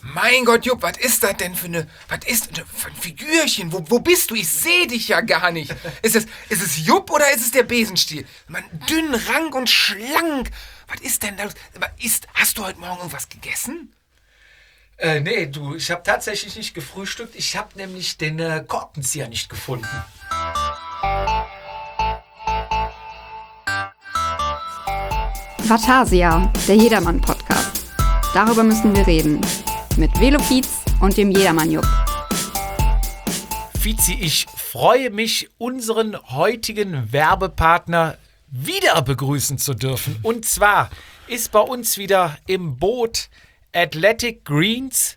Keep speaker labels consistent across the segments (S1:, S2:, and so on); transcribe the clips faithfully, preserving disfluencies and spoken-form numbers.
S1: Mein Gott, Jupp, was ist das denn für eine, was ist das für ein Figürchen? Wo, wo bist du? Ich sehe dich ja gar nicht. Ist es, ist es Jupp oder ist es der Besenstiel? Man, dünn, rank und schlank. Was ist denn da los? Ist, hast du heute Morgen irgendwas gegessen?
S2: Äh, nee, du, ich habe tatsächlich nicht gefrühstückt. Ich habe nämlich den äh, Korkenzieher nicht gefunden.
S3: Vatasia, der Jedermann-Podcast. Darüber müssen wir reden. Mit Velo Fietz und dem Jedermann-Jupp.
S2: Fizi, ich freue mich, unseren heutigen Werbepartner wieder begrüßen zu dürfen. Und zwar ist bei uns wieder im Boot Athletic Greens,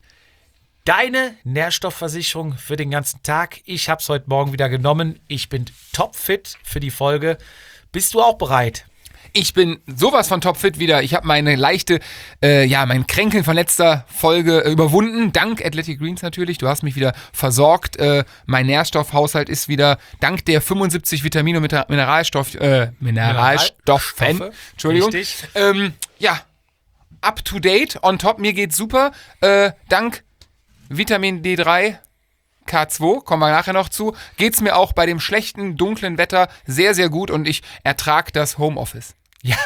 S2: deine Nährstoffversicherung für den ganzen Tag. Ich habe es heute Morgen wieder genommen. Ich bin topfit für die Folge. Bist du auch bereit?
S1: Ich bin sowas von topfit wieder. Ich habe meine leichte, äh, ja, mein Kränkeln von letzter Folge äh, überwunden. Dank Athletic Greens natürlich. Du hast mich wieder versorgt. Äh, mein Nährstoffhaushalt ist wieder dank der fünfundsiebzig Vitamine und Mineralstoff, äh, Mineralstoffen. Entschuldigung.
S2: Richtig.
S1: Ähm, ja, up to date, on top. Mir geht's super. Äh, dank Vitamin D drei. K zwei, kommen wir nachher noch zu, geht's mir auch bei dem schlechten, dunklen Wetter sehr, sehr gut und ich ertrage das Homeoffice.
S2: Ja,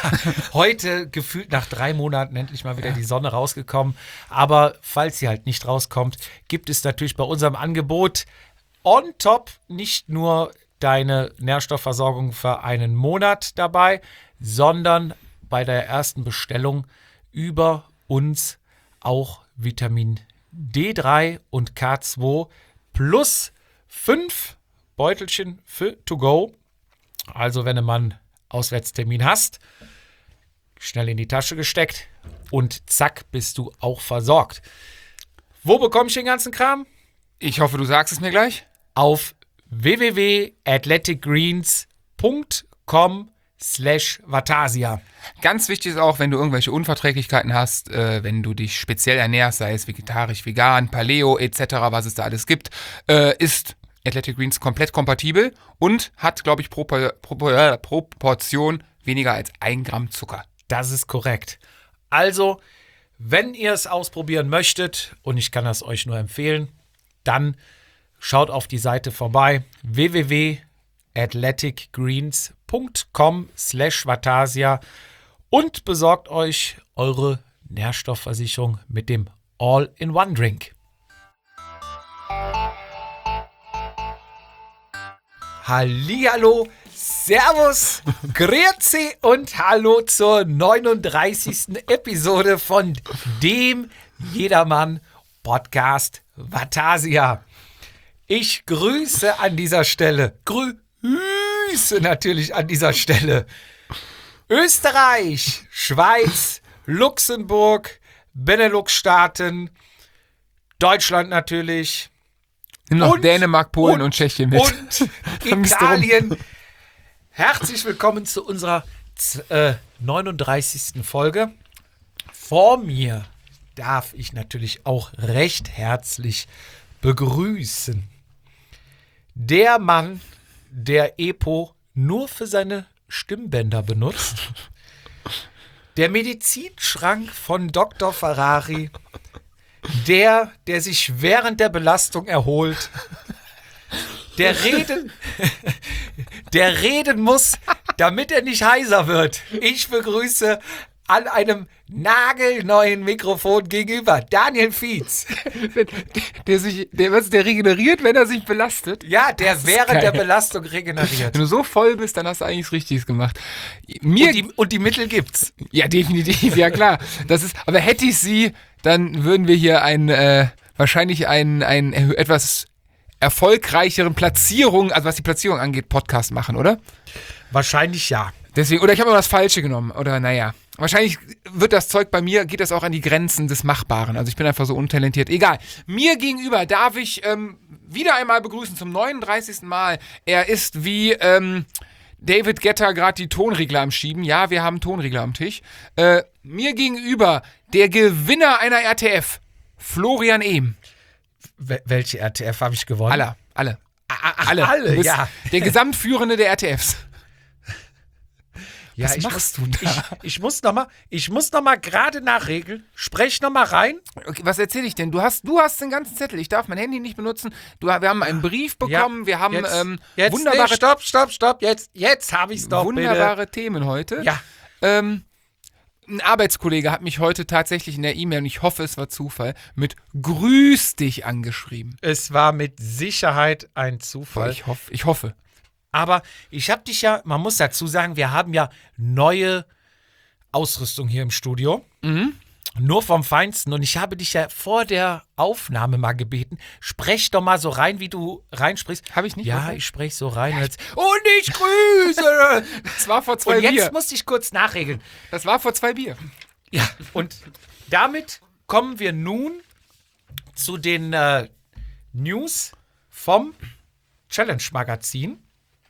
S2: heute gefühlt nach drei Monaten endlich mal wieder die Sonne rausgekommen. Aber falls sie halt nicht rauskommt, gibt es natürlich bei unserem Angebot on top nicht nur deine Nährstoffversorgung für einen Monat dabei, sondern bei der ersten Bestellung über uns auch Vitamin D drei und K zwei plus fünf Beutelchen für to go. Also wenn du mal einen Auswärtstermin hast, schnell in die Tasche gesteckt und zack, bist du auch versorgt. Wo bekomme ich den ganzen Kram?
S1: Ich hoffe, du sagst es mir gleich.
S2: Auf w w w punkt athletic greens punkt com slash vatasia.
S1: Ganz wichtig ist auch, wenn du irgendwelche Unverträglichkeiten hast, äh, wenn du dich speziell ernährst, sei es vegetarisch, vegan, Paleo et cetera, was es da alles gibt, äh, ist Athletic Greens komplett kompatibel und hat, glaube ich, pro, pro, äh, pro Portion weniger als ein Gramm Zucker.
S2: Das ist korrekt. Also, wenn ihr es ausprobieren möchtet, und ich kann das euch nur empfehlen, dann schaut auf die Seite vorbei, w w w punkt athletic greens punkt com slash vatasia und besorgt euch eure Nährstoffversicherung mit dem All-in-One-Drink. Hallihallo, Servus, Grüezi und Hallo zur neununddreißigsten Episode von dem Jedermann-Podcast Vatasia. Ich grüße an dieser Stelle, grüße natürlich an dieser Stelle Österreich, Schweiz, Luxemburg, Benelux-Staaten, Deutschland natürlich.
S1: Nimm noch
S2: Und,
S1: Dänemark, Polen und, und Tschechien mit.
S2: Und Italien. Herzlich willkommen zu unserer äh, neununddreißigsten Folge. Vor mir darf ich natürlich auch recht herzlich begrüßen. Der Mann, der Epo nur für seine Stimmbänder benutzt. Der Medizinschrank von Doktor Ferrari. Der, der sich während der Belastung erholt. Der reden, der reden muss, damit er nicht heiser wird. Ich begrüße an einem nagelneuen Mikrofon gegenüber Daniel Fietz.
S1: Der, der, sich, der, was, der regeneriert, wenn er sich belastet?
S2: Ja, der während der Belastung regeneriert.
S1: Wenn du so voll bist, dann hast du eigentlich was Richtiges gemacht. Mir,
S2: und, die, und die Mittel gibt's.
S1: Ja, definitiv, ja klar. Das ist, aber hätte ich sie, dann würden wir hier ein, äh, wahrscheinlich einen, einen etwas erfolgreicheren Platzierung, also was die Platzierung angeht, Podcast machen, oder?
S2: Wahrscheinlich ja.
S1: Deswegen, oder ich habe mal das Falsche genommen, oder naja. Wahrscheinlich wird das Zeug bei mir, geht das auch an die Grenzen des Machbaren. Also ich bin einfach so untalentiert. Egal. Mir gegenüber darf ich ähm, wieder einmal begrüßen zum neununddreißigsten Mal. Er ist wie ähm, David Guetta gerade die Tonregler am Schieben. Ja, wir haben Tonregler am Tisch. Äh, mir gegenüber der Gewinner einer R T F, Florian Ehm.
S2: W- welche R T F habe ich gewonnen?
S1: Alle, alle.
S2: Ach,
S1: alle,
S2: alle, ja.
S1: Der Gesamtführende der R T Fs.
S2: Ja,
S1: Was
S2: ich
S1: machst
S2: muss,
S1: du da?
S2: Ich, ich muss noch mal, ich muss noch mal gerade nachregeln. Sprech noch mal rein.
S1: Okay, was erzähle ich denn? Du hast, du hast den ganzen Zettel. Ich darf mein Handy nicht benutzen. Du, wir haben einen Brief bekommen.
S2: Ja,
S1: wir haben
S2: jetzt,
S1: ähm,
S2: jetzt,
S1: wunderbare,
S2: nee, stopp, stopp, stopp. Jetzt, jetzt habe ich es doch,
S1: wunderbare
S2: bitte.
S1: Themen heute.
S2: Ja.
S1: Ähm, ein Arbeitskollege hat mich heute tatsächlich in der E-Mail, und ich hoffe, es war Zufall, mit Grüß dich angeschrieben.
S2: Es war mit Sicherheit ein Zufall.
S1: Ich hoffe, ich hoffe.
S2: Aber ich habe dich ja, man muss dazu sagen, wir haben ja neue Ausrüstung hier im Studio.
S1: Mhm.
S2: Nur vom Feinsten. Und ich habe dich ja vor der Aufnahme mal gebeten, sprech doch mal so rein, wie du reinsprichst.
S1: Habe ich nicht?
S2: Ja,
S1: Okay.
S2: ich sprech so rein. Und, jetzt, und ich grüße.
S1: Das war vor zwei
S2: Und jetzt
S1: Bier.
S2: musste ich kurz nachregeln.
S1: Das war vor zwei Bier.
S2: Ja, und damit kommen wir nun zu den äh, News vom Challenge-Magazin.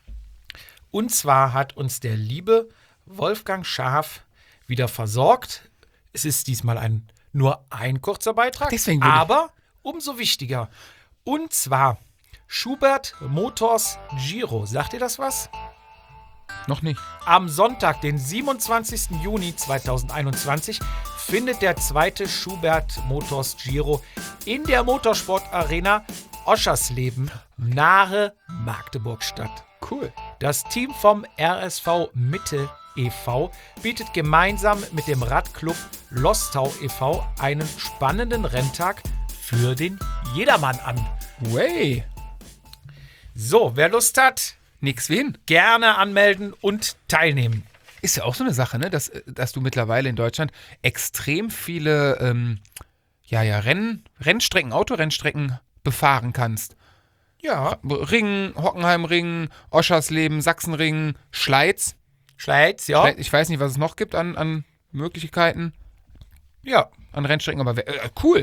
S2: Und zwar hat uns der liebe Wolfgang Schaaf wieder versorgt. Es ist diesmal ein, nur ein kurzer Beitrag,
S1: Deswegen würde ich-
S2: aber umso wichtiger. Und zwar Schubert Motors Giro. Sagt ihr das was?
S1: Noch nicht.
S2: Am Sonntag, den siebenundzwanzigsten Juni zweitausendeinundzwanzig, findet der zweite Schubert Motors Giro in der Motorsportarena Oschersleben nahe Magdeburg statt.
S1: Cool.
S2: Das Team vom R S V Mitte e V bietet gemeinsam mit dem Radclub Lostau e V einen spannenden Renntag für den Jedermann an.
S1: Way.
S2: So, wer Lust hat,
S1: Nix wen.
S2: gerne anmelden und teilnehmen.
S1: Ist ja auch so eine Sache, ne? dass, dass du mittlerweile in Deutschland extrem viele ähm, ja, ja, Renn, Rennstrecken, Autorennstrecken befahren kannst.
S2: Ja,
S1: Ringen, Hockenheimring, Oschersleben, Sachsenring, Schleiz.
S2: Schleiz, ja.
S1: Ich weiß nicht, was es noch gibt an, an Möglichkeiten,
S2: Ja.
S1: an Rennstrecken, aber äh, cool.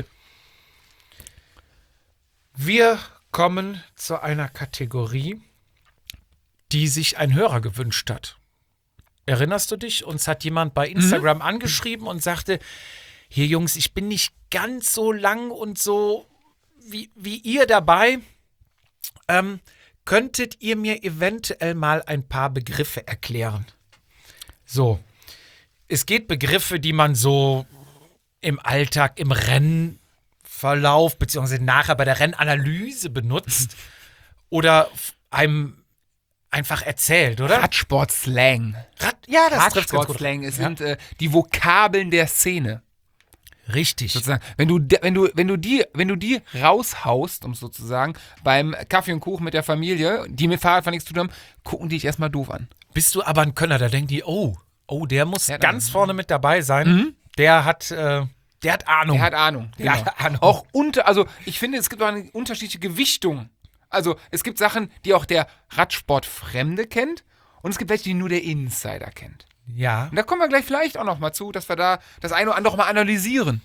S2: Wir kommen zu einer Kategorie, die sich ein Hörer gewünscht hat. Erinnerst du dich? Uns hat jemand bei Instagram angeschrieben und sagte, hier Jungs, ich bin nicht ganz so lang und so wie, wie ihr dabei. Ähm, könntet ihr mir eventuell mal ein paar Begriffe erklären? So, es geht Begriffe, die man so im Alltag, im Rennverlauf, beziehungsweise nachher bei der Rennanalyse benutzt oder einem einfach erzählt, oder?
S1: Radsport-Slang.
S2: Rad, ja, das trifft ganz gut.
S1: Radsport-Slang, es
S2: Ja.
S1: sind äh, die Vokabeln der Szene.
S2: Richtig.
S1: Sozusagen. Wenn du, de- wenn du, wenn du die, wenn du die raushaust, um sozusagen, beim Kaffee und Kuchen mit der Familie, die mit Fahrradfahren nichts zu tun haben, gucken die dich erstmal doof an.
S2: Bist du aber ein Könner, da denken die, oh, oh, der muss
S1: Der hat
S2: ganz
S1: Ahnung.
S2: vorne mit dabei sein. Der hat, äh, der hat Ahnung.
S1: Der hat Ahnung.
S2: Der
S1: Genau.
S2: hat Ahnung.
S1: Auch unter, also ich finde, es gibt auch eine unterschiedliche Gewichtung. Also es gibt Sachen, die auch der Radsportfremde kennt und es gibt welche, die nur der Insider kennt.
S2: Ja.
S1: Und da kommen wir gleich vielleicht auch noch mal zu, dass wir da das eine oder andere mal analysieren.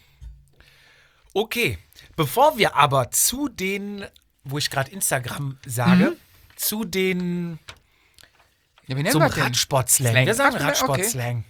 S2: Okay. Bevor wir aber zu den, wo ich gerade Instagram sage,
S1: Mhm.
S2: zu den
S1: Ja, wie nennen
S2: zum
S1: wir denn?
S2: Radsportslang.
S1: Slang.
S2: Wir sagen
S1: Radsport- okay.
S2: Radsportslang.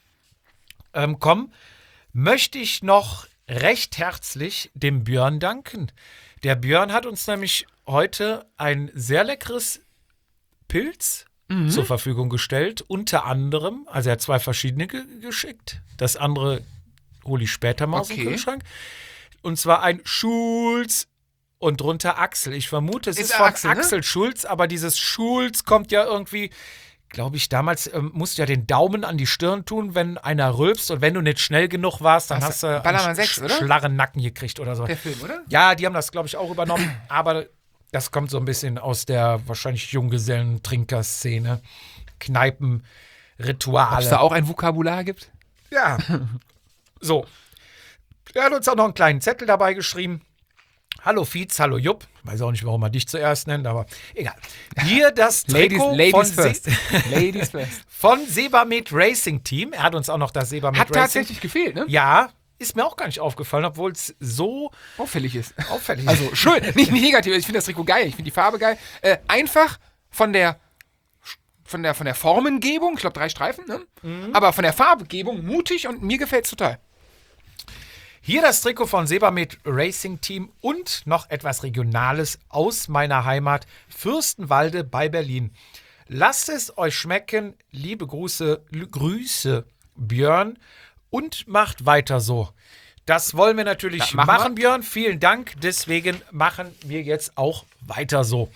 S2: Ähm, komm, möchte ich noch recht herzlich dem Björn danken. Der Björn hat uns nämlich heute ein sehr leckeres Pilz
S1: Mhm.
S2: zur Verfügung gestellt. Unter anderem, also er hat zwei verschiedene ge geschickt. Das andere hole ich später mal aus dem
S1: Okay.
S2: Kühlschrank. Und zwar ein Schulz und drunter Axel. Ich vermute, es ist,
S1: Ist
S2: von
S1: Axel,
S2: Axel,
S1: ne?
S2: Schulz, aber dieses Schulz kommt ja irgendwie, glaube ich, damals ähm, musst du ja den Daumen an die Stirn tun, wenn einer rülpst. Und wenn du nicht schnell genug warst, dann
S1: Hast
S2: hast
S1: du-
S2: du
S1: Ballermann
S2: einen
S1: sechs,
S2: sch-
S1: oder?
S2: schlarren Nacken gekriegt oder so.
S1: Der Film, oder?
S2: Ja, die haben das, glaube ich, auch übernommen. Aber das kommt so ein bisschen aus der wahrscheinlich Junggesellen-Trinker-Szene. Kneipen,
S1: Ob es
S2: Rituale.
S1: da auch ein Vokabular gibt?
S2: Ja. So. Er hat uns auch noch einen kleinen Zettel dabei geschrieben. Hallo Fietz, hallo Jupp. Weiß auch nicht, warum er dich zuerst nennt, aber egal. Hier das
S1: Ladies,
S2: Trikot
S1: Ladies
S2: von,
S1: first.
S2: Se
S1: Ladies first.
S2: von Sebamed Racing Team. Er hat uns auch noch das Sebamed
S1: Hat
S2: Racing.
S1: tatsächlich gefehlt, ne?
S2: Ja, ist mir auch gar nicht aufgefallen, obwohl es so
S1: Auffällig ist.
S2: auffällig ist.
S1: Also schön, nicht negativ. Ich finde das Trikot geil. Ich finde die Farbe geil. Äh, einfach von der, von der von der Formengebung. Ich glaube drei Streifen, ne? Aber von der Farbgebung mutig und mir gefällt es total.
S2: Hier das Trikot von Sebamed Racing Team und noch etwas Regionales aus meiner Heimat Fürstenwalde bei Berlin. Lasst es euch schmecken. Liebe Grüße, L- Grüße, Björn. Und macht weiter so. Das wollen wir natürlich
S1: Ja, machen
S2: machen,
S1: wir.
S2: Björn. Vielen Dank. Deswegen machen wir jetzt auch weiter so.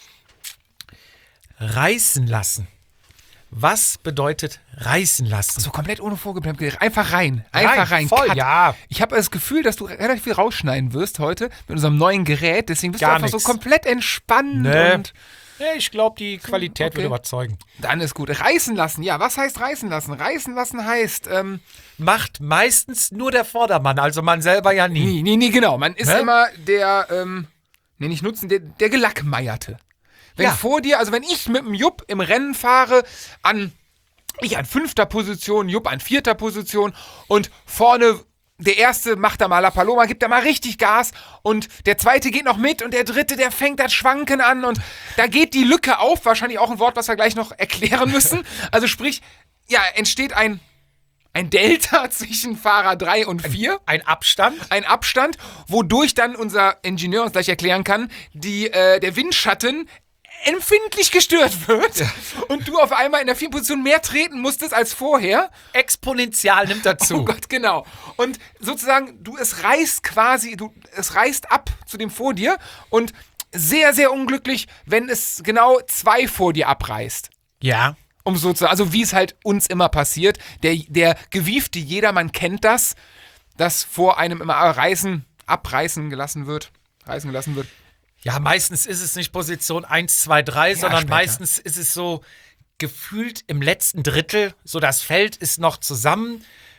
S2: Reißen lassen. Was bedeutet reißen lassen?
S1: So komplett ohne Vorgeplänkel. Einfach rein. Einfach rein.
S2: Rein, voll,
S1: Cut.
S2: ja.
S1: Ich habe das Gefühl, dass du relativ viel rausschneiden wirst heute mit unserem neuen Gerät. Deswegen bist
S2: Gar
S1: du einfach
S2: nix.
S1: so komplett entspannt.
S2: Nee.
S1: Und
S2: Ja, ich glaube, die Qualität
S1: Okay.
S2: wird überzeugen.
S1: dann ist gut. Reißen lassen. Ja, was heißt reißen lassen? Reißen lassen heißt, ähm,
S2: Macht meistens nur der Vordermann, also man selber ja nie.
S1: nee, nee, nee, genau. Man ist
S2: Ne?
S1: immer der, ähm, nee, nicht nutzen, der, der Gelackmeierte. Wenn
S2: Ja.
S1: vor dir, also wenn ich mit dem Jupp im Rennen fahre, an, ich an fünfter Position, Jupp an vierter Position und vorne der erste macht da mal La Paloma, gibt da mal richtig Gas und der zweite geht noch mit und der dritte, der fängt das Schwanken an und da geht die Lücke auf, wahrscheinlich auch ein Wort, was wir gleich noch erklären müssen. Also sprich, ja, entsteht ein, ein Delta zwischen Fahrer drei und vier.
S2: Ein Abstand.
S1: Ein Abstand, wodurch dann unser Ingenieur uns gleich erklären kann, die, äh, der Windschatten empfindlich gestört wird und du auf einmal in der vierten Position mehr treten musstest als vorher.
S2: Exponential nimmt dazu.
S1: Oh Gott, genau. Und sozusagen, du, es reißt quasi, du, es reißt ab zu dem vor dir und sehr, sehr unglücklich, wenn es genau zwei vor dir abreißt.
S2: Ja.
S1: Um sozusagen, also wie es halt uns immer passiert. Der, der gewiefte Jedermann kennt das, dass vor einem immer reißen, abreißen gelassen wird, reißen gelassen wird.
S2: Ja, meistens ist es nicht Position eins, zwei, drei, sondern
S1: später.
S2: meistens ist es so gefühlt im letzten Drittel, so das Feld ist noch zusammen.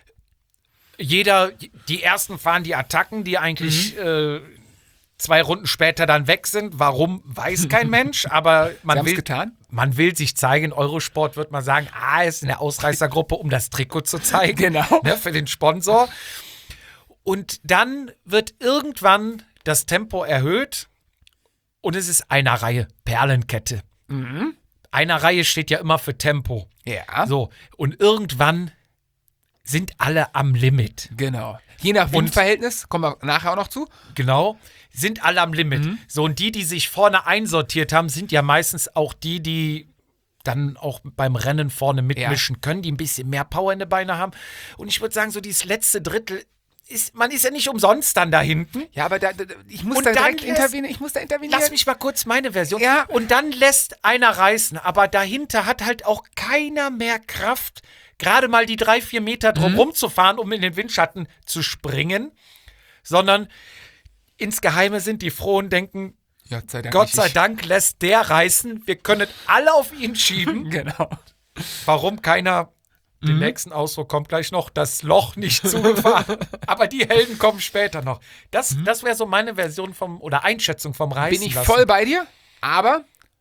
S2: Jeder, die ersten fahren die Attacken, die eigentlich äh, zwei Runden später dann weg sind. Warum, weiß kein Mensch, aber
S1: Sie
S2: man
S1: haben's
S2: will,
S1: getan?
S2: man will sich zeigen. In Eurosport wird man sagen, ah, ist in der Ausreißergruppe, um das Trikot zu zeigen.
S1: Genau.
S2: Ne, für den Sponsor. Und dann wird irgendwann das Tempo erhöht und es ist einer Reihe, Perlenkette.
S1: Mhm.
S2: Einer Reihe steht ja immer für Tempo.
S1: Ja.
S2: So, und irgendwann sind alle am Limit.
S1: Genau. Je nach Windverhältnis, kommen wir nachher auch noch zu.
S2: Genau, sind alle am Limit.
S1: Mhm.
S2: So, und die, die sich vorne einsortiert haben, sind ja meistens auch die, die dann auch beim Rennen vorne mitmischen können, die ein bisschen mehr Power in den Beinen haben. Und ich würde sagen, so dieses letzte Drittel, ist, man ist ja nicht umsonst dann da hinten.
S1: Ja, aber da, da, ich muss
S2: Und
S1: da
S2: dann
S1: direkt
S2: lässt-
S1: intervenieren. Ich muss da intervenieren.
S2: Lass mich mal kurz meine Version.
S1: Ja.
S2: Und dann lässt einer reißen, aber dahinter hat halt auch keiner mehr Kraft, gerade mal die drei, vier Meter drumherum
S1: Mhm.
S2: zu fahren, um in den Windschatten zu springen, sondern insgeheime sind die froh und denken,
S1: Gott sei Dank.
S2: Gott
S1: nicht
S2: sei
S1: ich.
S2: Dank lässt der reißen, wir können alle auf ihn schieben.
S1: Genau.
S2: Warum keiner, den nächsten Ausdruck kommt gleich noch, das Loch nicht zugefahren. Aber die Helden kommen später noch. Das, das wäre so meine Version vom, oder Einschätzung vom Reißen
S1: Bin ich
S2: lassen.
S1: voll bei dir, aber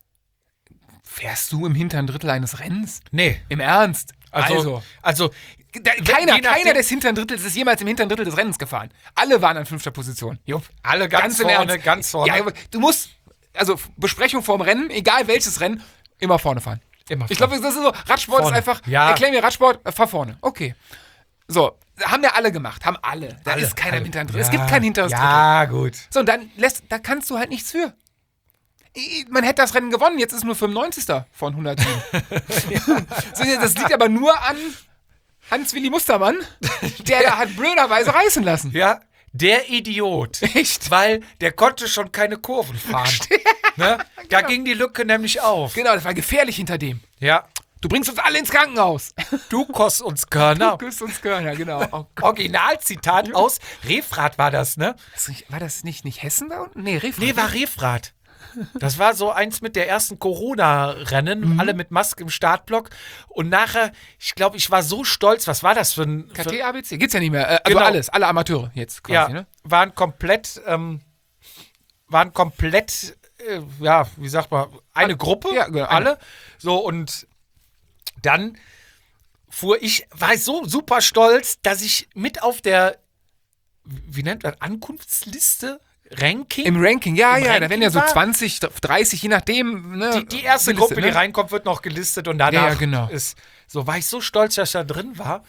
S1: fährst du im hinteren Drittel eines Rennens?
S2: Nee.
S1: Im Ernst?
S2: Also,
S1: Also,
S2: also,
S1: da, keiner,
S2: je nachdem-
S1: keiner des hinteren Drittels ist jemals im hinteren Drittel des Rennens gefahren. Alle waren an fünfter Position. Jupp.
S2: alle ganz,
S1: im
S2: vorne,
S1: Ernst.
S2: ganz vorne.
S1: Ja, aber du musst, also Besprechung vorm Rennen, egal welches Rennen, immer vorne fahren.
S2: Immer
S1: Ich glaube, das ist so, Radsport
S2: Vorne.
S1: ist einfach,
S2: Ja.
S1: erklär mir Radsport, äh, fahr vorne. Okay. So, haben ja alle gemacht, haben alle. Da
S2: Alle,
S1: ist keiner
S2: alle.
S1: im hinteren Drittel.
S2: Ja,
S1: Es gibt kein hinteres Drittel.
S2: Ja, gut.
S1: So, und dann lässt, da kannst du halt nichts für. I- Man hätte das Rennen gewonnen, jetzt ist nur fünfundneunzigster von hundertsieben. So, das liegt aber nur an Hans-Willi Mustermann, der da hat blöderweise reißen lassen.
S2: Ja, der Idiot.
S1: Echt?
S2: Weil der konnte schon keine Kurven fahren. Ne? Da ging die Lücke nämlich auf.
S1: Genau, das war gefährlich hinter dem.
S2: Ja.
S1: Du bringst uns alle ins Krankenhaus.
S2: Du kost uns Körner.
S1: Du küsst uns Körner, genau. Oh Gott.
S2: Originalzitat aus Refrat war das, ne?
S1: Ist nicht- War das nicht, nicht Hessen da unten? Nee, Refrat.
S2: Nee, war Refrat. Das war so eins mit der ersten Corona-Rennen, alle mit Maske im Startblock. Und nachher, ich glaube, ich war so stolz. Was war das für ein...
S1: K
S2: Für,
S1: T A B C? Gibt's ja nicht mehr. Äh, also
S2: Genau.
S1: alles, alle Amateure jetzt quasi,
S2: ja,
S1: ne?
S2: waren komplett... Ähm, waren komplett... Äh, ja, wie sagt man? Eine Gruppe,
S1: ja, genau,
S2: alle. So, und dann fuhr ich... War so super stolz, dass ich mit auf der... Wie nennt man? Ankunftsliste? Ranking?
S1: Im Ranking, ja,
S2: Im
S1: ja, da
S2: Ranking
S1: werden ja so
S2: war-
S1: zwanzig, dreißig, je nachdem. Ne,
S2: Die, die erste
S1: gelistet,
S2: Gruppe, die
S1: ne?
S2: reinkommt, wird noch gelistet und danach
S1: Ja, ja, genau.
S2: ist. So war ich so stolz, dass ich da drin war.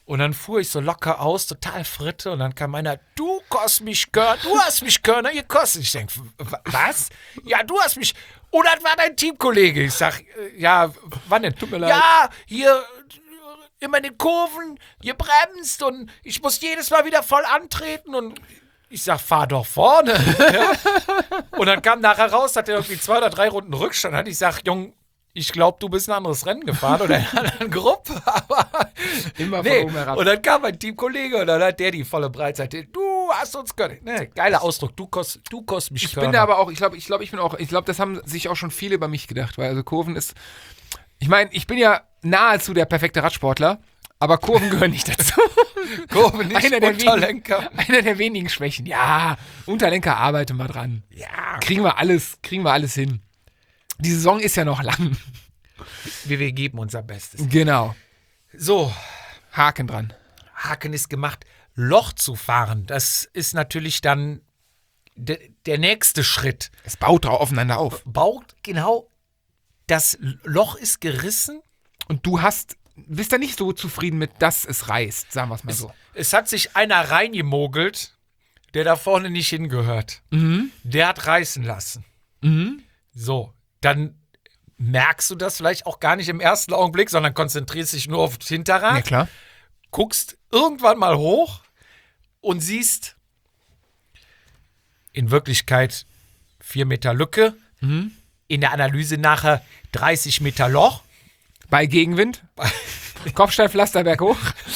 S2: Und dann fuhr ich so locker aus, total Fritte. Und dann kam einer, du kostest mich Körner, du hast mich Körner gekostet. Ich denke, was? Ja, du hast mich. Und das war dein Teamkollege. Ich sag, äh, ja, wann denn?
S1: Tut mir leid.
S2: Ja, hier immer in den Kurven, ihr bremst und ich muss jedes Mal wieder voll antreten. Und ich sag, fahr doch vorne. Ja. Und dann kam nachher raus, hat er irgendwie zwei oder drei Runden Rückstand. Und ich sag, Jung, ich glaube, du bist ein anderes Rennen gefahren oder in einer anderen Gruppe. Aber
S1: Immer von
S2: nee.
S1: oben herab.
S2: Und dann kam mein Teamkollege und dann hat der die volle Breitseite. Du hast uns gehört. Ne, geiler Ausdruck. Du kostest du kost mich
S1: Ich
S2: Körner.
S1: bin da aber auch, ich glaube, ich glaube, ich bin auch, ich glaube, das haben sich auch schon viele über mich gedacht, weil also Kurven ist, ich meine, ich bin ja nahezu der perfekte Radsportler, aber Kurven gehören nicht dazu.
S2: Kurve nicht,
S1: einer der
S2: Unterlenker.
S1: Wenigen, einer der wenigen Schwächen. Ja, Unterlenker, arbeite mal dran.
S2: Ja.
S1: Kriegen wir alles, kriegen wir alles hin. Die Saison ist ja noch lang.
S2: Wir, wir geben unser Bestes.
S1: Genau.
S2: So,
S1: Haken dran.
S2: Haken ist gemacht. Loch zu fahren, das ist natürlich dann de, der nächste Schritt.
S1: Es baut drauf aufeinander auf.
S2: Baut genau, das Loch ist gerissen.
S1: Und du hast, bist da nicht so zufrieden mit, dass es reißt, sagen wir es mal so.
S2: Es hat sich einer reingemogelt, der da vorne nicht hingehört.
S1: Mhm.
S2: Der hat reißen lassen.
S1: Mhm.
S2: So, dann merkst du das vielleicht auch gar nicht im ersten Augenblick, sondern konzentrierst dich nur auf das Hinterrad.
S1: Ja, klar.
S2: Guckst irgendwann mal hoch und siehst in Wirklichkeit vier Meter Lücke.
S1: Mhm.
S2: In der Analyse nachher dreißig Meter Loch.
S1: Bei Gegenwind. Kopfsteinpflaster berghoch.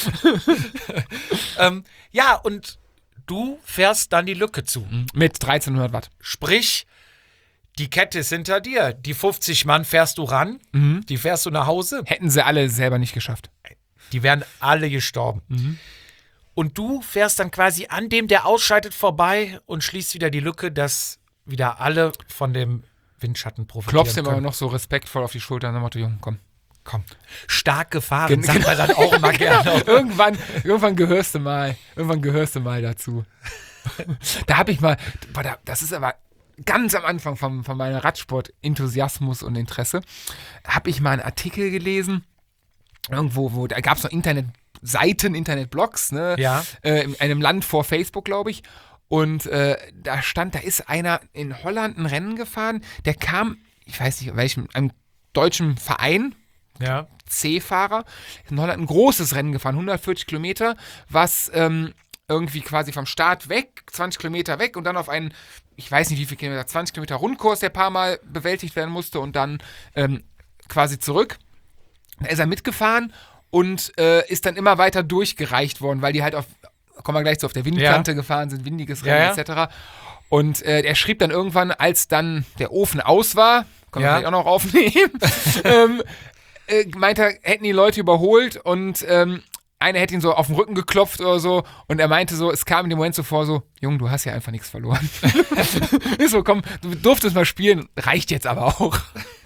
S2: ähm, ja, und du fährst dann die Lücke zu.
S1: Mit dreizehnhundert Watt.
S2: Sprich, die Kette ist hinter dir. Die fünfzig Mann fährst du ran.
S1: Mhm.
S2: Die fährst du nach Hause.
S1: Hätten sie alle selber nicht geschafft.
S2: Die wären alle gestorben.
S1: Mhm.
S2: Und du fährst dann quasi an dem, der ausscheidet, vorbei und schließt wieder die Lücke, dass wieder alle von dem Windschatten profitieren
S1: Klopfst ihm aber
S2: können.
S1: noch so respektvoll auf die Schulter und dann Motto, Junge, komm.
S2: Komm, stark gefahren,
S1: Gen-
S2: sagt man dann auch immer gerne.
S1: irgendwann, irgendwann gehörst du mal, irgendwann gehörst du mal dazu. Da habe ich mal, boah, da- das ist aber ganz am Anfang von, von meinem Radsport-Enthusiasmus und Interesse, habe ich mal einen Artikel gelesen, irgendwo, wo, da gab es noch Internetseiten, Internetblogs, ne?
S2: Ja.
S1: Äh, in einem Land vor Facebook, glaube ich. Und äh, da stand, da ist einer in Holland ein Rennen gefahren, der kam, ich weiß nicht, welchem, einem deutschen Verein,
S2: Ja.
S1: C-Fahrer, in Holland ein großes Rennen gefahren, hundertvierzig Kilometer, was ähm, irgendwie quasi vom Start weg, zwanzig Kilometer weg und dann auf einen, ich weiß nicht wie viel Kilometer, zwanzig Kilometer Rundkurs, der ein paar Mal bewältigt werden musste und dann ähm, quasi zurück. Da ist er mitgefahren und äh, ist dann immer weiter durchgereicht worden, weil die halt auf, kommen wir gleich zu, auf der Windkante
S2: Ja.
S1: gefahren sind, windiges Rennen
S2: Ja, ja.
S1: et cetera. Und äh, er schrieb dann irgendwann, als dann der Ofen aus war, können wir
S2: Ja.
S1: vielleicht auch noch aufnehmen, ähm, äh, meint er, hätten die Leute überholt und ähm, einer hätte ihn so auf den Rücken geklopft oder so und er meinte so, es kam in dem Moment so vor, so, Junge, du hast ja einfach nichts verloren. Ist so, komm, du durftest mal spielen, reicht jetzt aber auch.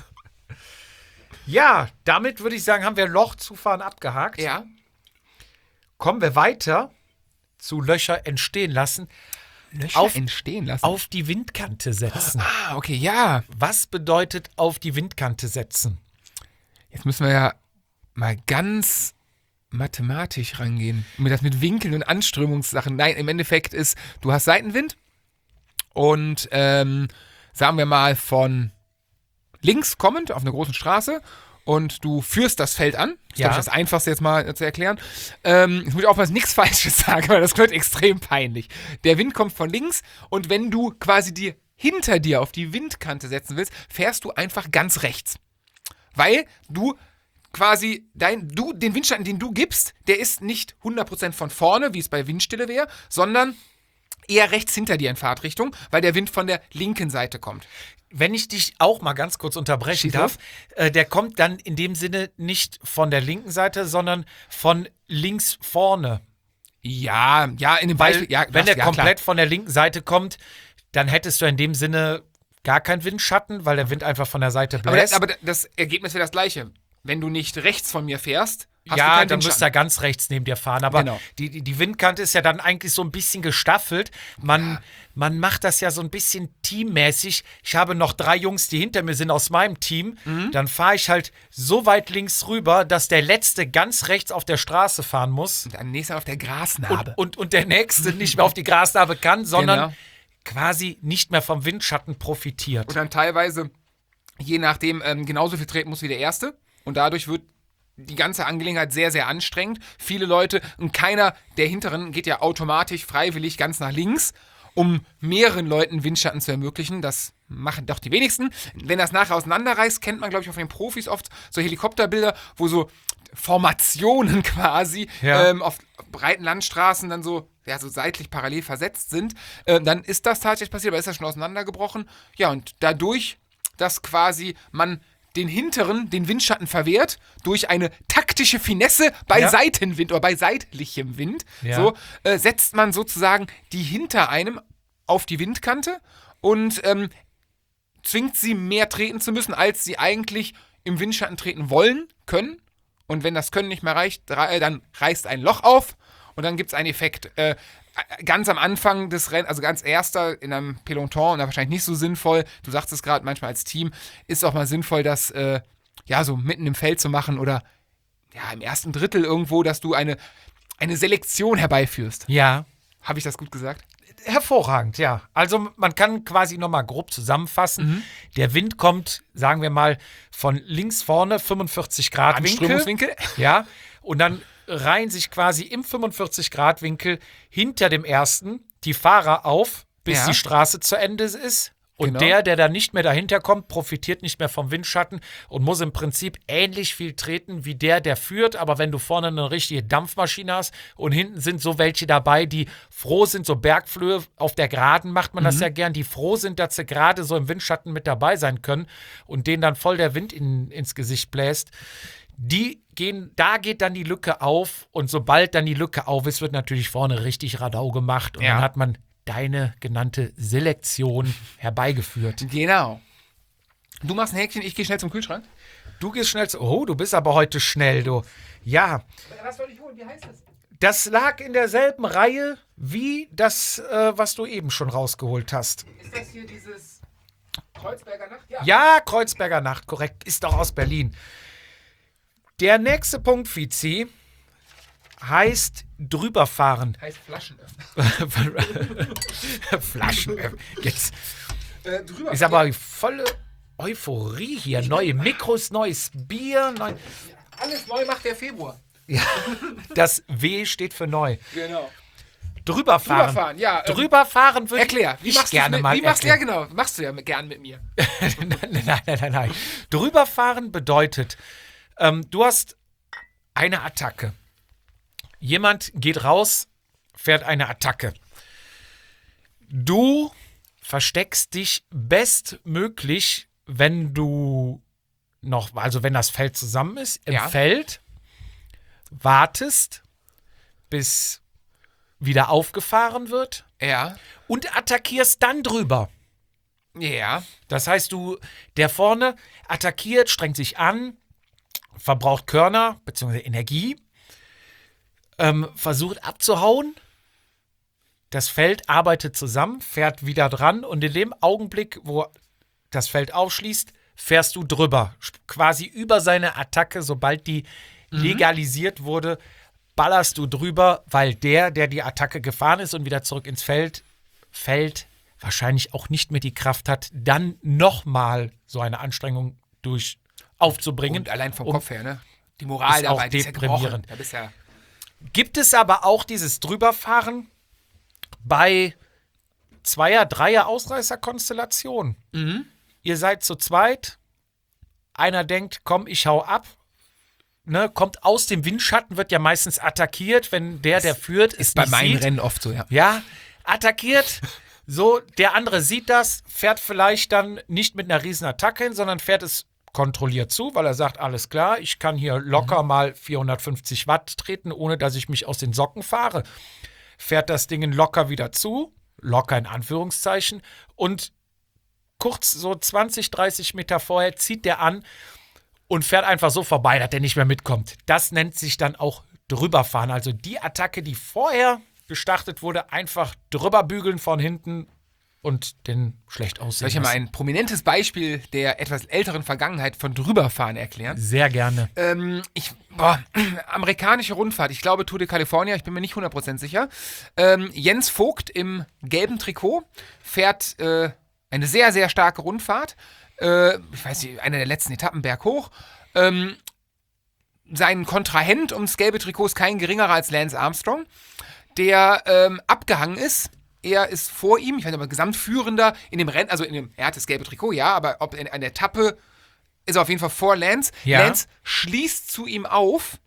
S2: Ja, damit würde ich sagen, haben wir Lochzufahren abgehakt.
S1: Ja.
S2: Kommen wir weiter zu Löcher entstehen lassen,
S1: Löcher
S2: Auf-
S1: entstehen lassen.
S2: auf die Windkante setzen.
S1: Ah, okay, ja.
S2: Was bedeutet auf die Windkante setzen?
S1: Jetzt müssen wir ja mal ganz mathematisch rangehen. Mit das mit Winkeln und Anströmungssachen. Nein, im Endeffekt ist, du hast Seitenwind und ähm, sagen wir mal von links kommend auf einer großen Straße und du führst das Feld an. Das ist,
S2: Ja.
S1: glaube ich, das Einfachste jetzt mal zu erklären. Ähm, jetzt muss ich aufpassen, dass ich nichts Falsches sage, weil das wird extrem peinlich. Der Wind kommt von links und wenn du quasi die hinter dir auf die Windkante setzen willst, fährst du einfach ganz rechts. Weil du quasi dein, du, den Windschatten, den du gibst, der ist nicht hundert Prozent von vorne, wie es bei Windstille wäre, sondern eher rechts hinter dir in Fahrtrichtung, weil der Wind von der linken Seite kommt.
S2: Wenn ich dich auch mal ganz kurz unterbrechen
S1: Schieß
S2: darf, äh, der kommt dann in dem Sinne nicht von der linken Seite, sondern von links vorne.
S1: Ja, ja, in dem
S2: Weil
S1: Beispiel, ja,
S2: wenn
S1: das-
S2: der
S1: ja,
S2: komplett
S1: klar.
S2: von der linken Seite kommt, dann hättest du in dem Sinne gar keinen Windschatten, weil der Wind einfach von der Seite
S1: Aber das,
S2: bläst.
S1: aber das Ergebnis wäre das gleiche. Wenn du nicht rechts von mir fährst, hast du
S2: ja,
S1: keinen
S2: dann
S1: Windschatten.
S2: müsst ihr ganz rechts neben dir fahren. Aber
S1: Genau.
S2: die, die, die Windkante ist ja dann eigentlich so ein bisschen gestaffelt. Man,
S1: Ja.
S2: man macht das ja so ein bisschen teammäßig. Ich habe noch drei Jungs, die hinter mir sind aus meinem Team.
S1: Mhm.
S2: Dann fahre ich halt so weit links rüber, dass der Letzte ganz rechts auf der Straße fahren muss.
S1: Und am nächsten auf der Grasnarbe.
S2: Und, und, und der Nächste nicht mehr auf die Grasnarbe kann, sondern
S1: Genau.
S2: quasi nicht mehr vom Windschatten profitiert.
S1: Und dann teilweise, je nachdem, ähm, genauso viel treten muss wie der Erste. Und dadurch wird die ganze Angelegenheit sehr, sehr anstrengend. Viele Leute, und keiner der Hinteren geht ja automatisch freiwillig ganz nach links, um mehreren Leuten Windschatten zu ermöglichen. Das machen doch die wenigsten. Wenn das nachher auseinanderreißt, kennt man, glaube ich, auf den Profis oft so Helikopterbilder, wo so Formationen quasi
S2: Ja.
S1: ähm, auf breiten Landstraßen dann so, ja, so seitlich parallel versetzt sind. Äh, dann ist das tatsächlich passiert, aber ist das schon auseinandergebrochen. Ja, und dadurch, dass quasi man den Hinteren den Windschatten verwehrt, durch eine taktische Finesse bei
S2: Ja.
S1: Seitenwind oder bei seitlichem Wind,
S2: Ja.
S1: so äh, setzt man sozusagen die hinter einem auf die Windkante und ähm, zwingt sie mehr treten zu müssen, als sie eigentlich im Windschatten treten wollen, können. Und wenn das Können nicht mehr reicht, rei- dann reißt ein Loch auf und dann gibt es einen Effekt. Äh, ganz am Anfang des Rennens, also ganz erster in einem Peloton, und da wahrscheinlich nicht so sinnvoll, du sagst es gerade, manchmal als Team, ist auch mal sinnvoll, das äh, ja so mitten im Feld zu machen oder ja im ersten Drittel irgendwo, dass du eine, eine Selektion herbeiführst.
S2: Ja.
S1: Habe ich das gut gesagt?
S2: Hervorragend, ja. Also man kann quasi nochmal grob zusammenfassen.
S1: Mhm.
S2: Der Wind kommt, sagen wir mal, von links vorne, fünfundvierzig Grad Winkel.
S1: Anströmungswinkel?
S2: Ja, und dann reihen sich quasi im fünfundvierzig Grad Winkel hinter dem ersten die Fahrer auf, bis
S1: Ja.
S2: die Straße zu Ende ist. Und
S1: Genau.
S2: der, der da nicht mehr dahinter kommt, profitiert nicht mehr vom Windschatten und muss im Prinzip ähnlich viel treten wie der, der führt. Aber wenn du vorne eine richtige Dampfmaschine hast und hinten sind so welche dabei, die froh sind, so Bergflöhe auf der Geraden macht man das ja gern, die froh sind, dass sie gerade so im Windschatten mit dabei sein können und denen dann voll der Wind in, ins Gesicht bläst. Die gehen, da geht dann die Lücke auf und sobald dann die Lücke auf ist, wird natürlich vorne richtig Radau gemacht und
S1: Ja.
S2: dann hat man deine genannte Selektion herbeigeführt.
S1: Genau. Du machst ein Häkchen, ich gehe schnell zum Kühlschrank.
S2: Du gehst schnell zu, oh, du bist aber heute schnell, du. Ja,
S1: Was soll ich holen? Wie heißt das?
S2: das lag in derselben Reihe wie das, äh, was du eben schon rausgeholt hast.
S1: Ist das hier dieses Kreuzberger Nacht? Ja.
S2: Ja, Kreuzberger Nacht, korrekt, ist doch aus Berlin. Der nächste Punkt, Fizi, heißt drüberfahren.
S1: Heißt Flaschenöffner.
S2: Flaschen. Jetzt
S1: Äh, drüber.
S2: ist aber volle Euphorie hier. Neue Mikros, neues Bier. Neu
S1: Alles neu macht der Februar.
S2: das W steht für neu.
S1: Genau.
S2: Drüberfahren.
S1: Drüberfahren, ja. Ähm,
S2: Drüberfahren würde
S1: erklär. Wie
S2: ich
S1: machst
S2: gerne
S1: mit,
S2: mal
S1: Wie machst du ja
S2: erklären.
S1: genau? Machst du ja mit, gern mit mir.
S2: nein, nein, nein, nein, nein. Drüberfahren bedeutet, ähm, du hast eine Attacke. Jemand geht raus, fährt eine Attacke. Du versteckst dich bestmöglich, wenn du noch, also wenn das Feld zusammen ist, im
S1: Ja.
S2: Feld, wartest, bis wieder aufgefahren wird
S1: Ja.
S2: und attackierst dann drüber.
S1: Ja.
S2: Das heißt, du, der vorne attackiert, strengt sich an, verbraucht Körner bzw. Energie, ähm, versucht abzuhauen. Das Feld arbeitet zusammen, fährt wieder dran und in dem Augenblick, wo das Feld aufschließt, fährst du drüber. Quasi über seine Attacke, sobald die legalisiert wurde, ballerst du drüber, weil der, der die Attacke gefahren ist und wieder zurück ins Feld fällt, wahrscheinlich auch nicht mehr die Kraft hat, dann nochmal so eine Anstrengung durch aufzubringen.
S1: Und allein vom
S2: um-
S1: Kopf her, ne? Die Moral
S2: ist auch
S1: dabei, die ist ja gebrochen.
S2: deprimierend.
S1: Da bist ja
S2: Gibt es aber auch dieses Drüberfahren bei Zweier-, Dreier Ausreißer-Konstellationen. Ihr seid zu zweit, einer denkt, komm, ich hau ab, ne, kommt aus dem Windschatten, wird ja meistens attackiert, wenn der, der führt, es
S1: ist bei
S2: nicht
S1: meinen
S2: sieht.
S1: Rennen oft so, ja.
S2: Ja, attackiert. So, der andere sieht das, fährt vielleicht dann nicht mit einer riesen Attacke hin, sondern fährt es kontrolliert zu, weil er sagt, alles klar, ich kann hier locker mal vierhundertfünfzig Watt treten, ohne dass ich mich aus den Socken fahre. Fährt das Ding locker wieder zu, locker in Anführungszeichen, und kurz so zwanzig, dreißig Meter vorher zieht der an und fährt einfach so vorbei, dass der nicht mehr mitkommt. Das nennt sich dann auch drüberfahren. Also die Attacke, die vorher gestartet wurde, einfach drüber bügeln von hinten und den schlecht aussehen
S1: Soll ich dir mal ein prominentes Beispiel der etwas älteren Vergangenheit von drüberfahren erklären?
S2: Sehr gerne.
S1: Ähm, ich, boah, amerikanische Rundfahrt, ich glaube Tour de California, ich bin mir nicht hundert Prozent sicher. Ähm, Jens Vogt im gelben Trikot fährt äh, eine sehr, sehr starke Rundfahrt. Äh, ich weiß nicht, eine der letzten Etappen berghoch. Ähm, sein Kontrahent ums gelbe Trikot ist kein geringerer als Lance Armstrong, der ähm, abgehangen ist. Er ist vor ihm, ich weiß nicht, aber Gesamtführender in dem Rennen, also in dem, er hat das gelbe Trikot, ja, aber ob in einer Etappe ist er auf jeden Fall vor Lance.
S2: Ja.
S1: Lance schließt zu ihm auf.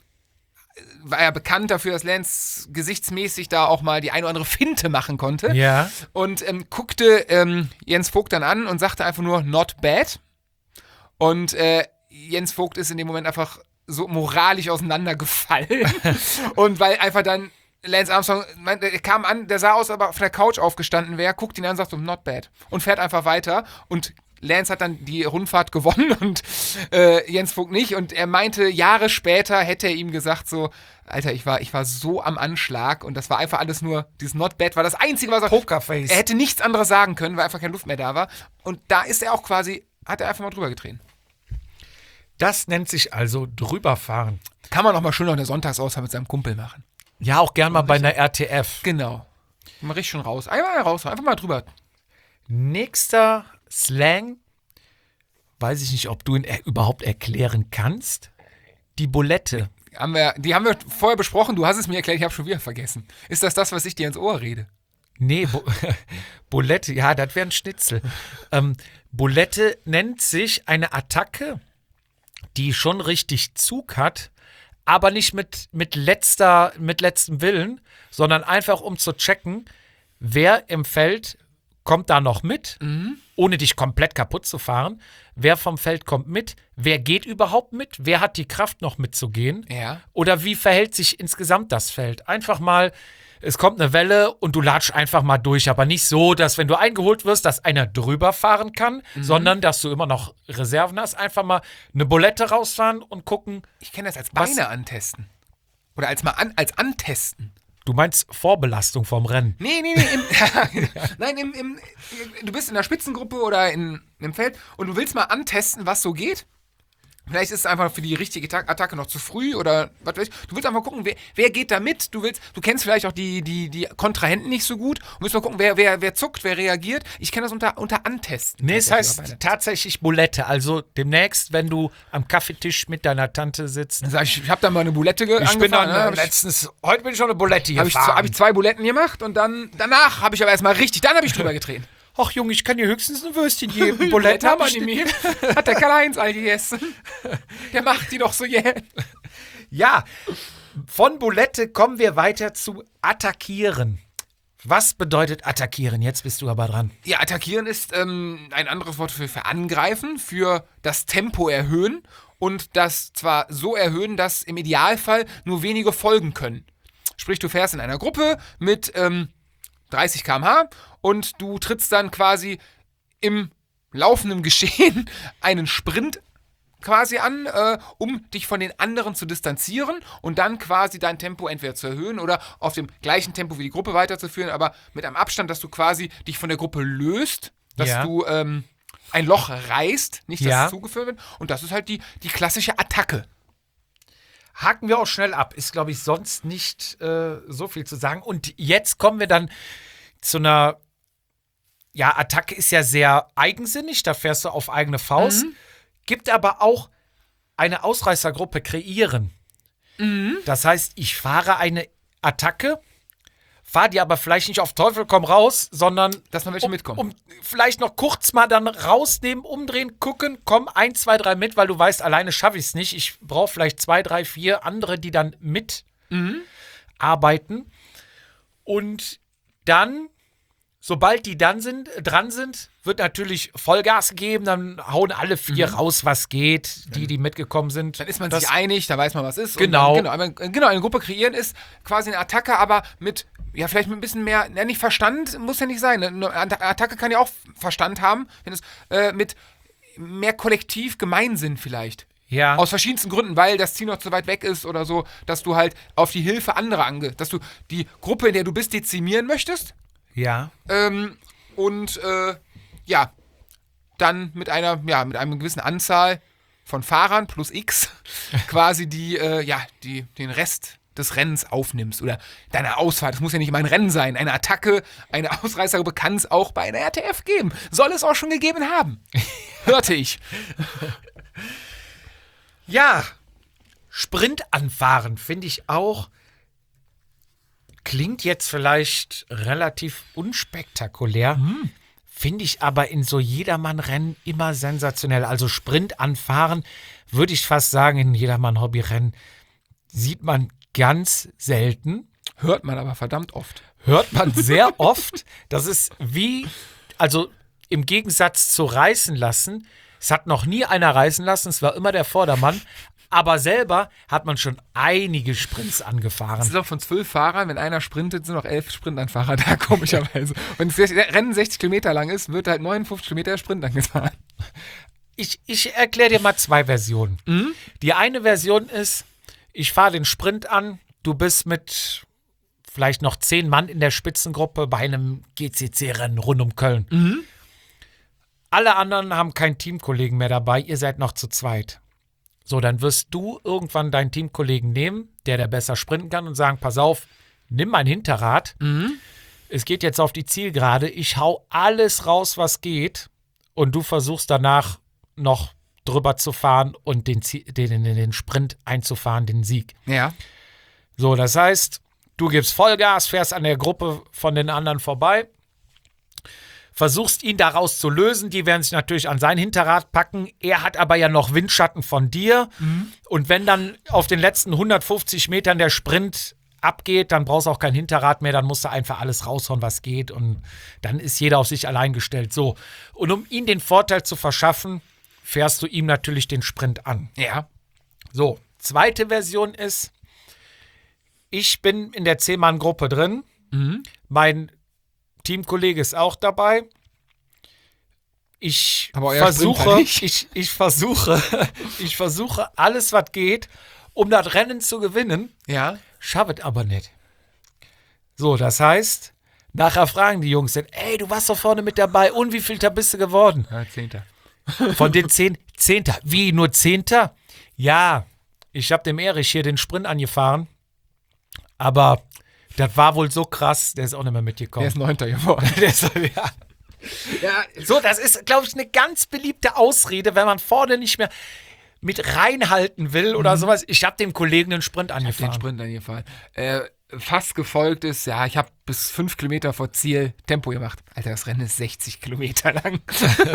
S1: War ja bekannt dafür, dass Lance gesichtsmäßig da auch mal die eine oder andere Finte machen konnte.
S2: Ja.
S1: Und ähm, guckte ähm, Jens Vogt dann an und sagte einfach nur, not bad. Und äh, Jens Vogt ist in dem Moment einfach so moralisch auseinandergefallen. Und weil einfach dann Lance Armstrong, er kam an, der sah aus, aber auf der Couch aufgestanden wäre, guckt ihn an und sagt so, not bad. Und fährt einfach weiter. Und Lance hat dann die Rundfahrt gewonnen und äh, Jens Vogt nicht. Und er meinte, Jahre später hätte er ihm gesagt so, Alter, ich war, ich war so am Anschlag und das war einfach alles nur, dieses not bad war das Einzige, was er...
S2: Pokerface.
S1: Er hätte nichts anderes sagen können, weil einfach keine Luft mehr da war. Und da ist er auch quasi, hat er einfach mal drüber getreten.
S2: Das nennt sich also drüberfahren.
S1: Kann man auch mal schön noch eine Sonntagsausfahrt mit seinem Kumpel machen.
S2: Ja, auch gern mal bei einer R T F.
S1: Genau. Mal richtig schon raus. Einmal raus, einfach mal drüber.
S2: Nächster Slang, weiß ich nicht, ob du ihn er- überhaupt erklären kannst. Die Bulette.
S1: Haben wir, die haben wir vorher besprochen, du hast es mir erklärt, ich habe schon wieder vergessen. Ist das das, was ich dir ins Ohr rede?
S2: Nee, Bu- Bulette, ja, das wäre ein Schnitzel. ähm, Bulette nennt sich eine Attacke, die schon richtig Zug hat, aber nicht mit, mit, letzter, mit letztem Willen, sondern einfach um zu checken, wer im Feld kommt da noch mit, mhm. ohne dich komplett kaputt zu fahren. Wer vom Feld kommt mit? Wer geht überhaupt mit? Wer hat die Kraft noch mitzugehen?
S1: Ja.
S2: Oder wie verhält sich insgesamt das Feld? Einfach mal, es kommt eine Welle und du latschst einfach mal durch, aber nicht so, dass wenn du eingeholt wirst, dass einer drüber fahren kann, mhm. sondern dass du immer noch Reserven hast. Einfach mal eine Bulette rausfahren und gucken.
S1: Ich kenne das als Beine
S2: was?
S1: antesten. Oder als mal an, als antesten.
S2: Du meinst Vorbelastung vom Rennen?
S1: Nee, nee, nee. Im, nein, im, im, du bist in der Spitzengruppe oder in, im Feld und du willst mal antesten, was so geht. Vielleicht ist es einfach für die richtige Ta- Attacke noch zu früh oder was weiß ich. Du willst einfach gucken, wer, wer geht da mit. Du willst, du kennst vielleicht auch die, die, die Kontrahenten nicht so gut. Du willst mal gucken, wer, wer, wer zuckt, wer reagiert. Ich kenne das unter, unter Antesten.
S2: Nee, es
S1: tatsächlich
S2: heißt tatsächlich Bulette. Also demnächst, wenn du am Kaffeetisch mit deiner Tante sitzt.
S1: Dann sag ich, ich habe da mal eine Bulette ge-
S2: Ich bin dann
S1: angefangen,
S2: äh,
S1: ne?
S2: letztens, heute bin ich schon eine Bulette
S1: Habe ich,
S2: gefahren.
S1: hab ich zwei Buletten gemacht und dann danach habe ich aber erstmal richtig, dann habe ich drüber getreten.
S2: Ach Junge, ich kann dir höchstens ein Würstchen geben. Bulette haben wir nicht mehr.
S1: Hat der Karl-Heinz all gegessen. Der macht die doch so jäh.
S2: Ja, von Bulette kommen wir weiter zu attackieren. Was bedeutet attackieren? Jetzt bist du aber dran.
S1: Ja, attackieren ist ähm, ein anderes Wort für, für angreifen, für das Tempo erhöhen und das zwar so erhöhen, dass im Idealfall nur wenige folgen können. Sprich, du fährst in einer Gruppe mit ähm, dreißig Kilometer pro Stunde und du trittst dann quasi im laufenden Geschehen einen Sprint quasi an, äh, um dich von den anderen zu distanzieren und dann quasi dein Tempo entweder zu erhöhen oder auf dem gleichen Tempo wie die Gruppe weiterzuführen, aber mit einem Abstand, dass du quasi dich von der Gruppe löst, dass
S2: Ja.
S1: du ähm, ein Loch reißt, nicht, dass
S2: Ja.
S1: es zugeführt wird. Und das ist halt die, die klassische Attacke.
S2: Haken wir auch schnell ab. Ist, glaube ich, sonst nicht äh, so viel zu sagen. Und jetzt kommen wir dann zu einer, ja, Attacke ist ja sehr eigensinnig, da fährst du auf eigene Faust.
S1: Mhm.
S2: Gibt aber auch eine Ausreißergruppe kreieren.
S1: Mhm.
S2: Das heißt, ich fahre eine Attacke, fahre die aber vielleicht nicht auf Teufel komm raus, sondern
S1: Dass noch welche
S2: um,
S1: mitkommen.
S2: um vielleicht noch kurz mal dann rausnehmen, umdrehen, gucken, komm, ein, zwei, drei mit, weil du weißt, alleine schaffe ich es nicht. Ich brauche vielleicht zwei, drei, vier andere, die dann mit
S1: Mhm.
S2: arbeiten. Und dann, sobald die dann sind, dran sind, wird natürlich Vollgas gegeben, dann hauen alle vier raus, was geht, die, die mitgekommen sind.
S1: Dann ist man
S2: Das-
S1: sich einig, da weiß man, was ist.
S2: Genau.
S1: Und dann, genau, aber- genau, eine Gruppe kreieren ist quasi eine Attacke, aber mit, ja, vielleicht mit ein bisschen mehr, ja, nicht Verstand, muss ja nicht sein. Eine Attacke kann ja auch Verstand haben, wenn es äh, mit mehr Kollektiv Gemeinsinn vielleicht.
S2: Ja.
S1: Aus verschiedensten Gründen, weil das Ziel noch zu weit weg ist oder so, dass du halt auf die Hilfe anderer ange... dass du die Gruppe, in der du bist, dezimieren möchtest.
S2: Ja.
S1: Ähm, und äh, ja, dann mit einer, ja, mit einer gewissen Anzahl von Fahrern plus X quasi die, äh, ja, die, den Rest des Rennens aufnimmst oder deine Ausfahrt. Das muss ja nicht immer ein Rennen sein. Eine Attacke, eine Ausreißergruppe kann es auch bei einer R T F geben. Soll es auch schon gegeben haben. Hörte ich.
S2: Ja, Sprint anfahren finde ich auch, klingt jetzt vielleicht relativ unspektakulär,
S1: Mhm.
S2: finde ich aber in so Jedermann-Rennen immer sensationell. Also Sprint anfahren, würde ich fast sagen, in Jedermann-Hobbyrennen sieht man ganz selten.
S1: Hört man aber verdammt oft.
S2: Hört man sehr oft. Das ist wie, also im Gegensatz zu reißen lassen, es hat noch nie einer reißen lassen, es war immer der Vordermann, aber selber hat man schon einige Sprints
S1: Es
S2: angefahren.
S1: ist auch von zwölf Fahrern, wenn einer sprintet, sind noch elf Sprintanfahrer da, komischerweise. Wenn das Rennen sechzig Kilometer lang ist, wird halt neunundfünfzig Kilometer Sprint angefahren.
S2: Ich, ich erkläre dir mal zwei Versionen.
S1: Mhm.
S2: Die eine Version ist, ich fahre den Sprint an, du bist mit vielleicht noch zehn Mann in der Spitzengruppe bei einem G C C-Rennen rund um Köln.
S1: Mhm.
S2: Alle anderen haben keinen Teamkollegen mehr dabei, ihr seid noch zu zweit. So, dann wirst du irgendwann deinen Teamkollegen nehmen, der der besser sprinten kann und sagen, pass auf, nimm mein Hinterrad,
S1: Mhm.
S2: es geht jetzt auf die Zielgerade, ich hau alles raus, was geht und du versuchst danach noch drüber zu fahren und den, Zie- den, den, den Sprint einzufahren, den Sieg.
S1: Ja.
S2: So, das heißt, du gibst Vollgas, fährst an der Gruppe von den anderen vorbei, versuchst ihn daraus zu lösen. Die werden sich natürlich an sein Hinterrad packen. Er hat aber ja noch Windschatten von dir. Und wenn dann auf den letzten hundertfünfzig Metern der Sprint abgeht, dann brauchst du auch kein Hinterrad mehr. Dann musst du einfach alles raushauen, was geht. Und dann ist jeder auf sich allein gestellt. So. Und um ihm den Vorteil zu verschaffen, fährst du ihm natürlich den Sprint an.
S1: Ja.
S2: So, zweite Version ist, ich bin in der zehn-Mann-Gruppe drin.
S1: Mhm.
S2: Mein Teamkollege ist auch dabei. Ich
S1: Aber euer
S2: versuche,
S1: Sprinter nicht.
S2: ich, ich versuche, ich versuche alles, was geht, um das Rennen zu gewinnen,
S1: Ja.
S2: schaffe es aber nicht. So, das heißt, nachher fragen die Jungs dann, ey, du warst doch vorne mit dabei und wie viel bist du geworden?
S1: Ja, Zehnter.
S2: Von den zehn, Zehnter. Wie, nur Zehnter? Ja, ich habe dem Erich hier den Sprint angefahren, aber das war wohl so krass, der ist auch nicht mehr
S1: Der
S2: mitgekommen.
S1: ist Neunter geworden.
S2: Der ist, ja.
S1: Ja,
S2: So, das ist, glaube ich, eine ganz beliebte Ausrede, wenn man vorne nicht mehr mit reinhalten will oder sowas. Ich habe dem Kollegen den Sprint
S1: den
S2: angefahren.
S1: Sprint angefahren. Äh, fast gefolgt ist, ja, ich habe bis fünf Kilometer vor Ziel Tempo gemacht. Alter, das Rennen ist sechzig Kilometer lang.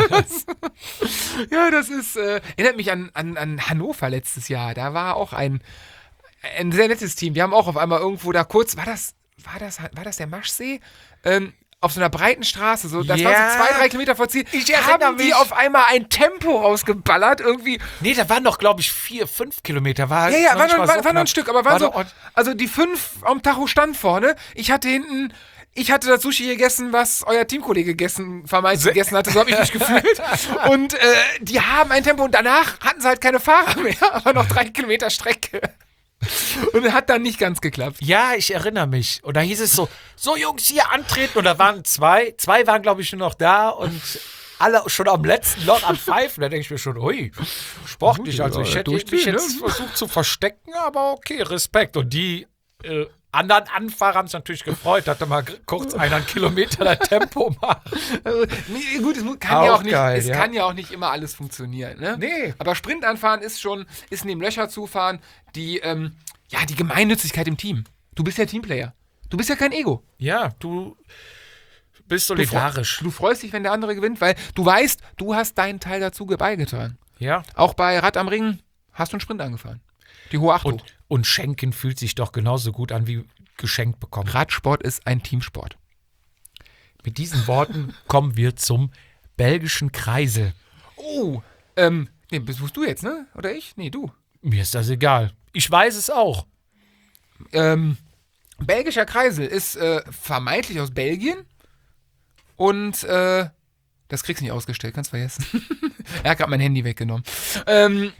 S1: Ja, das ist, äh, erinnert mich an, an, an Hannover letztes Jahr. Da war auch ein, ein sehr nettes Team. Die haben auch auf einmal irgendwo da kurz, war das, war das, war das der Maschsee? Ähm, auf so einer breiten Straße, so, das
S2: Ja.
S1: war so zwei, drei Kilometer vor Ziel.
S2: Ich erinnere
S1: haben die
S2: mich.
S1: auf einmal ein Tempo rausgeballert, irgendwie.
S2: Nee, da waren noch, glaube ich, vier, fünf Kilometer. War
S1: Ja, ja, war,
S2: nicht
S1: noch,
S2: mal
S1: war,
S2: so
S1: war noch ein
S2: knapp.
S1: Stück, aber waren
S2: War
S1: so,
S2: doch-
S1: also die fünf am Tacho stand vorne. Ich hatte hinten, ich hatte das Sushi gegessen, was euer Teamkollege gegessen, vermeintlich gegessen hatte, so habe ich mich gefühlt. Und äh, die haben ein Tempo und danach hatten sie halt keine Fahrer mehr, aber noch drei Kilometer Strecke. Und hat dann nicht ganz geklappt.
S2: Ja, ich erinnere mich. Und da hieß es so, so Jungs, hier antreten. Und da waren zwei. Zwei waren, glaube ich, schon noch da und alle schon am letzten Loch am Pfeifen. Da denke ich mir schon, ui, sportlich. Also ich hätte mich
S1: durchziehen,
S2: jetzt
S1: ne?
S2: versucht zu verstecken, aber okay, Respekt. Und die äh, anderen Anfahrer haben sich natürlich gefreut, dass da mal g- kurz einen Kilometer der Tempo macht.
S1: Also, nee, gut, es mu- kann ja
S2: Auch
S1: auch nicht,
S2: geil,
S1: es
S2: ja.
S1: kann ja auch nicht immer alles funktionieren. Ne?
S2: Nee.
S1: Aber Sprint anfahren ist schon, ist neben Löcher zufahren, die, ähm, ja, die Gemeinnützigkeit im Team. Du bist ja Teamplayer. Du bist ja kein Ego.
S2: Ja, du bist
S1: Du, fre-
S2: solidarisch.
S1: du freust dich, wenn der andere gewinnt, weil du weißt, du hast deinen Teil dazu beigetragen.
S2: Ja.
S1: Auch bei Rad am Ring hast du einen Sprint angefahren. Die hohe Acht
S2: Und,
S1: hoch.
S2: und Schenken fühlt sich doch genauso gut an wie geschenkt bekommen.
S1: Radsport ist ein Teamsport.
S2: Mit diesen Worten kommen wir zum belgischen Kreisel.
S1: Oh, ähm, nee, bist bist du jetzt, ne? Oder ich? Nee, du.
S2: Mir ist das egal. Ich weiß es auch.
S1: Ähm, belgischer Kreisel ist äh, vermeintlich aus Belgien und äh, das kriegst du nicht ausgestellt, kannst vergessen. Er hat gerade mein Handy weggenommen. Ähm,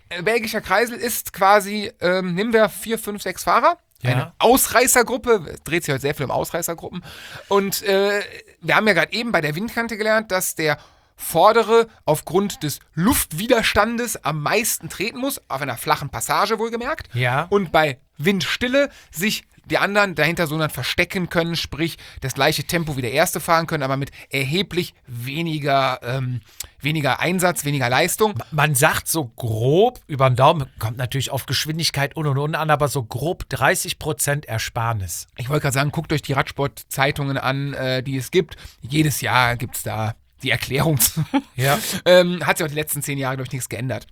S1: äh, belgischer Kreisel ist quasi, ähm, nehmen wir vier, fünf, sechs Fahrer.
S2: Ja.
S1: Eine Ausreißergruppe, es dreht sich heute sehr viel um Ausreißergruppen. Und äh, wir haben ja gerade eben bei der Windkante gelernt, dass der Vordere aufgrund des Luftwiderstandes am meisten treten muss, auf einer flachen Passage wohlgemerkt.
S2: Ja.
S1: Und bei Windstille sich die anderen dahinter so dann verstecken können, sprich das gleiche Tempo wie der erste fahren können, aber mit erheblich weniger, ähm, weniger Einsatz, weniger Leistung.
S2: Man sagt so grob, über den Daumen, kommt natürlich auf Geschwindigkeit und und und an, aber so grob dreißig Prozent Ersparnis.
S1: Ich wollte gerade sagen, guckt euch die Radsport-Zeitungen an, äh, die es gibt. Jedes Jahr gibt es da die Erklärung zu.
S2: Ja.
S1: ähm, hat sich auch die letzten zehn Jahre, glaube ich, nichts geändert,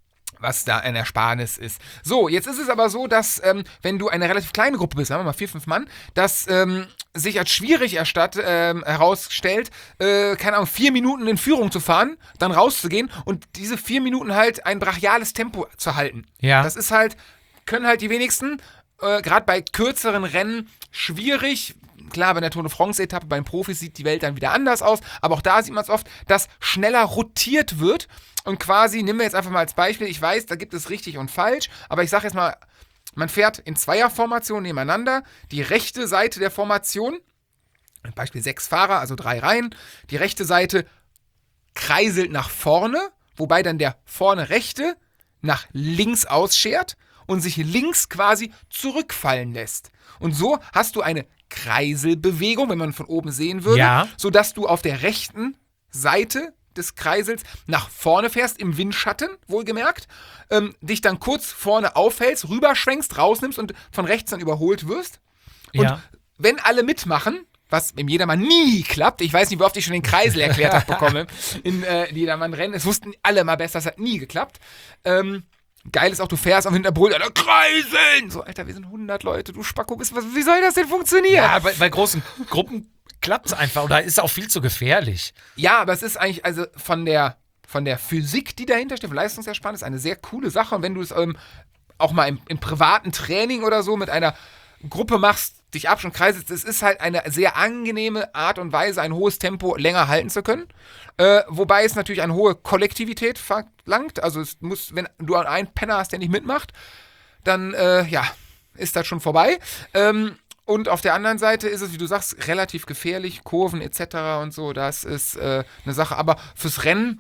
S1: was da ein Ersparnis ist. So, jetzt ist es aber so, dass, ähm, wenn du eine relativ kleine Gruppe bist, sagen wir mal vier, fünf Mann, dass ähm, sich als schwierig erstatt, ähm, herausstellt, äh, keine Ahnung, vier Minuten in Führung zu fahren, dann rauszugehen und diese vier Minuten halt ein brachiales Tempo zu halten.
S2: Ja.
S1: Das ist halt, können halt die wenigsten, äh, gerade bei kürzeren Rennen, schwierig. Klar, bei der Tour de France-Etappe, bei den Profis sieht die Welt dann wieder anders aus, aber auch da sieht man es oft, dass schneller rotiert wird und quasi, nehmen wir jetzt einfach mal als Beispiel, ich weiß, da gibt es richtig und falsch, aber ich sage jetzt mal, man fährt in Zweierformation nebeneinander, die rechte Seite der Formation, Beispiel sechs Fahrer, also drei Reihen, die rechte Seite kreiselt nach vorne, wobei dann der vorne rechte nach links ausschert und sich links quasi zurückfallen lässt. Und so hast du eine Kreiselbewegung, wenn man von oben sehen würde,
S2: Ja.
S1: sodass du auf der rechten Seite des Kreisels nach vorne fährst, im Windschatten, wohlgemerkt, ähm, dich dann kurz vorne aufhältst, rüberschwenkst, rausnimmst und von rechts dann überholt wirst. Und
S2: Ja.
S1: wenn alle mitmachen, was im Jedermann nie klappt, ich weiß nicht, wie oft ich schon den Kreisel erklärt habe bekommen in äh, Jedermann-Rennen, es wussten alle mal besser, das hat nie geklappt. Ähm, Geil ist auch, du fährst am Hinterpol, Alter, Kreiseln! So, Alter, wir sind hundert Leute, du Spacko bist, was, wie soll das denn funktionieren?
S2: Ja, bei, bei großen Gruppen klappt es einfach oder ist auch viel zu gefährlich.
S1: Ja, aber es ist eigentlich, also von der, von der Physik, die dahinter steht, von Leistungsersparnis, eine sehr coole Sache. Und wenn du es ähm, auch mal im, im privaten Training oder so mit einer Gruppe machst, dich ab und kreiselst, es ist halt eine sehr angenehme Art und Weise, ein hohes Tempo länger halten zu können. Äh, wobei es natürlich eine hohe Kollektivität verlangt. Also es muss, wenn du einen Penner hast, der nicht mitmacht, dann, äh, ja, ist das schon vorbei. Ähm, und auf der anderen Seite ist es, wie du sagst, relativ gefährlich, Kurven et cetera und so, das ist äh, eine Sache. Aber fürs Rennen,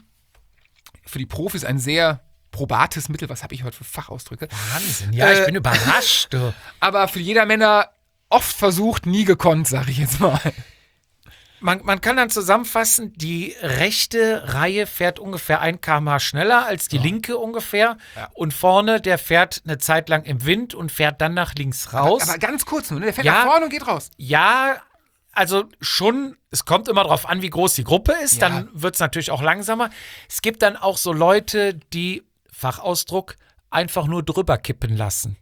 S1: für die Profis ein sehr probates Mittel. Was habe ich heute für Fachausdrücke?
S2: Wahnsinn, ja,
S1: Äh,
S2: ich bin überrascht. Du.
S1: Aber für jeder Männer oft versucht, nie gekonnt, sag ich jetzt mal.
S2: Man, man kann dann zusammenfassen, die rechte Reihe fährt ungefähr ein Kilometer pro Stunde schneller als die linke ungefähr.
S1: Ja.
S2: Und vorne, der fährt eine Zeit lang im Wind und fährt dann nach links raus.
S1: Aber, aber ganz kurz nur, ne? Der fährt
S2: Ja.
S1: nach vorne und geht raus.
S2: Ja, also schon, es kommt immer darauf an, wie groß die Gruppe ist.
S1: Ja.
S2: Dann wird es natürlich auch langsamer. Es gibt dann auch so Leute, die, Fachausdruck, einfach nur drüber kippen lassen.